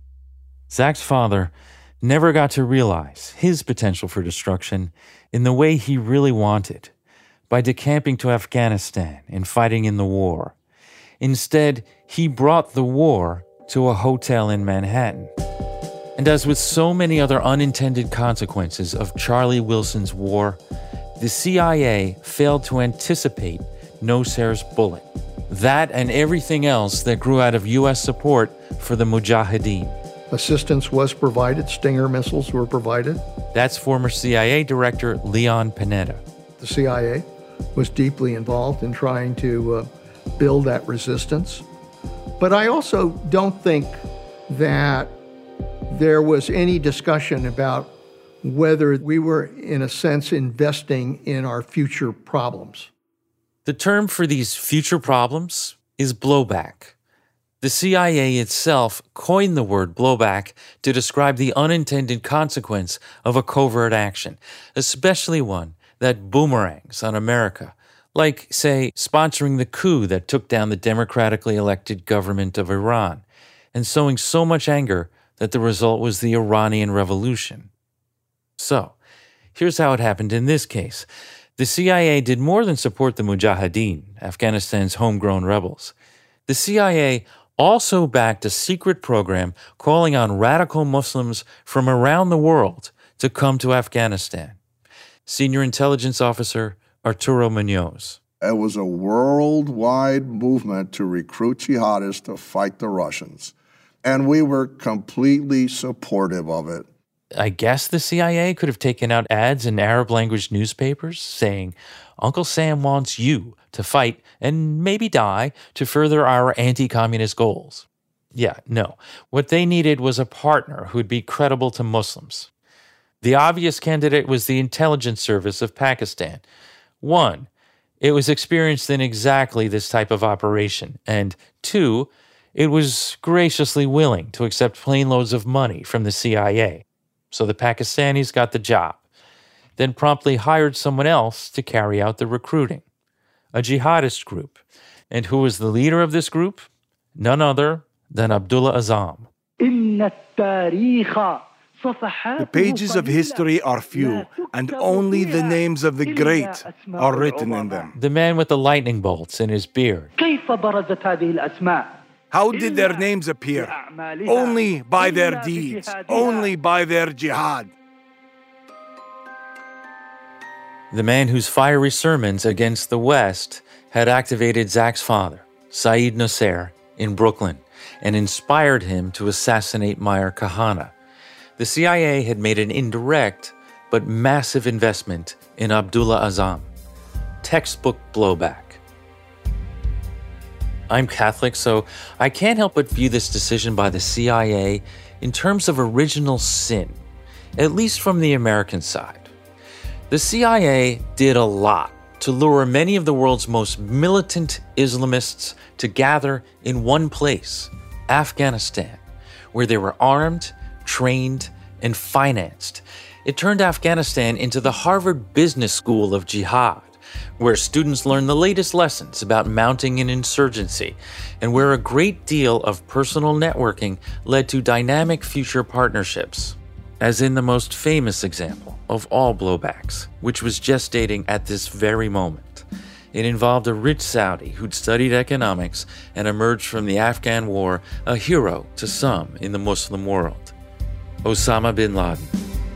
[SPEAKER 4] Zach's father never got to realize his potential for destruction in the way he really wanted, by decamping to Afghanistan and fighting in the war. Instead, he brought the war to a hotel in Manhattan. And as with so many other unintended consequences of Charlie Wilson's war, the CIA failed to anticipate Nosair's bullet. That and everything else that grew out of U.S. support for the Mujahideen.
[SPEAKER 11] Assistance was provided. Stinger missiles were provided.
[SPEAKER 4] That's former CIA Director Leon Panetta.
[SPEAKER 11] The CIA was deeply involved in trying to build that resistance. But I also don't think that there was any discussion about whether we were, in a sense, investing in our future problems.
[SPEAKER 4] The term for these future problems is blowback. The CIA itself coined the word blowback to describe the unintended consequence of a covert action, especially one that boomerangs on America, like, say, sponsoring the coup that took down the democratically elected government of Iran, and sowing so much anger that the result was the Iranian Revolution. So, here's how it happened in this case. The CIA did more than support the Mujahideen, Afghanistan's homegrown rebels. The CIA also backed a secret program calling on radical Muslims from around the world to come to Afghanistan. Senior Intelligence Officer Arturo Munoz.
[SPEAKER 21] It was a worldwide movement to recruit jihadists to fight the Russians, and we were completely supportive of it.
[SPEAKER 4] I guess the CIA could have taken out ads in Arab-language newspapers saying, Uncle Sam wants you to fight and maybe die to further our anti-communist goals. Yeah, no. What they needed was a partner who would be credible to Muslims. The obvious candidate was the intelligence service of Pakistan. One, it was experienced in exactly this type of operation. And two, it was graciously willing to accept plane loads of money from the CIA. So the Pakistanis got the job, then promptly hired someone else to carry out the recruiting, a jihadist group. And who was the leader of this group? None other than Abdullah Azzam.
[SPEAKER 7] The pages of history are few, and only the names of the great are written in them.
[SPEAKER 4] The man with the lightning bolts in his beard.
[SPEAKER 7] How did their names appear? Only by their deeds, only by their jihad.
[SPEAKER 4] The man whose fiery sermons against the West had activated Zach's father, Saeed Nosair, in Brooklyn, and inspired him to assassinate Meir Kahane. The CIA had made an indirect but massive investment in Abdullah Azzam. Textbook blowback. I'm Catholic, so I can't help but view this decision by the CIA in terms of original sin, at least from the American side. The CIA did a lot to lure many of the world's most militant Islamists to gather in one place, Afghanistan, where they were armed, trained, and financed. It turned Afghanistan into the Harvard Business School of Jihad, where students learn the latest lessons about mounting an insurgency, and where a great deal of personal networking led to dynamic future partnerships, as in the most famous example of all blowbacks, which was gestating at this very moment. It involved a rich Saudi who'd studied economics and emerged from the Afghan war a hero to some in the Muslim world, Osama bin Laden.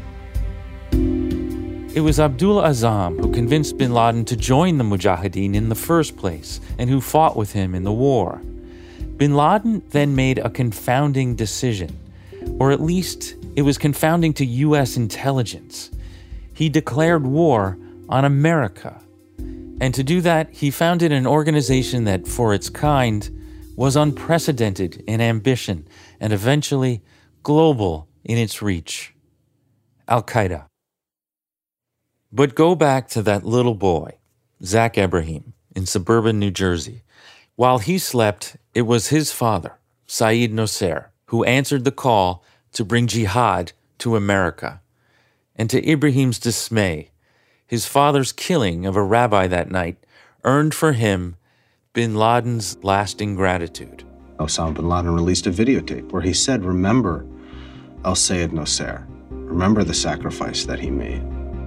[SPEAKER 4] It was Abdullah Azzam who convinced bin Laden to join the Mujahideen in the first place and who fought with him in the war. Bin Laden then made a confounding decision, or at least it was confounding to U.S. intelligence. He declared war on America. And to do that, he founded an organization that, for its kind, was unprecedented in ambition and eventually global in its reach. Al-Qaeda. But go back to that little boy, Zach Ebrahim, in suburban New Jersey. While he slept, it was his father, Saeed Nosair, who answered the call to bring jihad to America. And to Ibrahim's dismay, his father's killing of a rabbi that night earned for him bin Laden's lasting gratitude.
[SPEAKER 13] Osama bin Laden released a videotape where he said, "Remember al-Sayed Nasser. Remember the sacrifice that he made."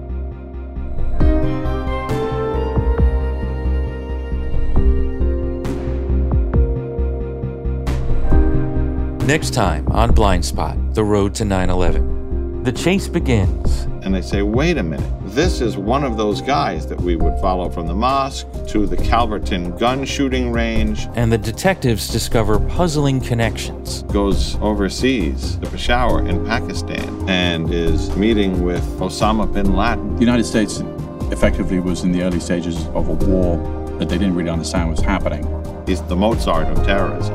[SPEAKER 4] Next time on Blind Spot, the road to 9/11. The chase begins.
[SPEAKER 1] And they say, wait a minute, this is one of those guys that we would follow from the mosque to the Calverton gun shooting range.
[SPEAKER 4] And the detectives discover puzzling connections.
[SPEAKER 1] Goes overseas to Peshawar in Pakistan and is meeting with Osama bin Laden.
[SPEAKER 12] The United States effectively was in the early stages of a war that they didn't really understand was happening.
[SPEAKER 1] He's the Mozart of terrorism.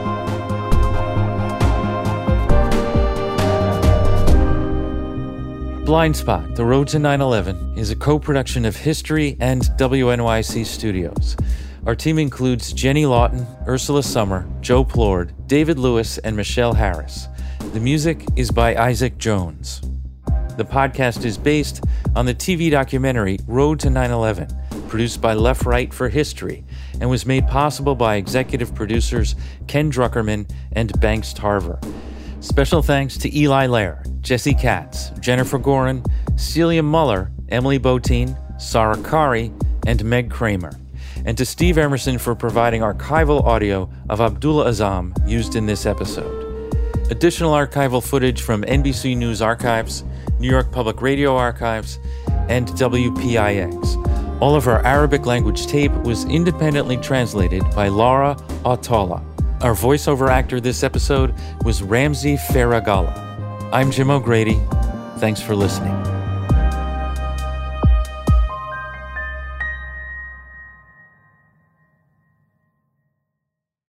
[SPEAKER 4] Blind Spot, The Road to 9/11 is a co-production of History and WNYC Studios. Our team includes Jenny Lawton, Ursula Summer, Joe Plord, David Lewis, and Michelle Harris. The music is by Isaac Jones. The podcast is based on the TV documentary Road to 9/11, produced by Left Right for History, and was made possible by executive producers Ken Druckerman and Banks Tarver. Special thanks to Eli Lair, Jesse Katz, Jennifer Gorin, Celia Muller, Emily Botine, Sarah Kari, and Meg Kramer. And to Steve Emerson for providing archival audio of Abdullah Azzam used in this episode. Additional archival footage from NBC News Archives, New York Public Radio Archives, and WPIX. All of our Arabic language tape was independently translated by Laura Autola. Our voiceover actor this episode was Ramsey Farragala. I'm Jim O'Grady. Thanks for listening.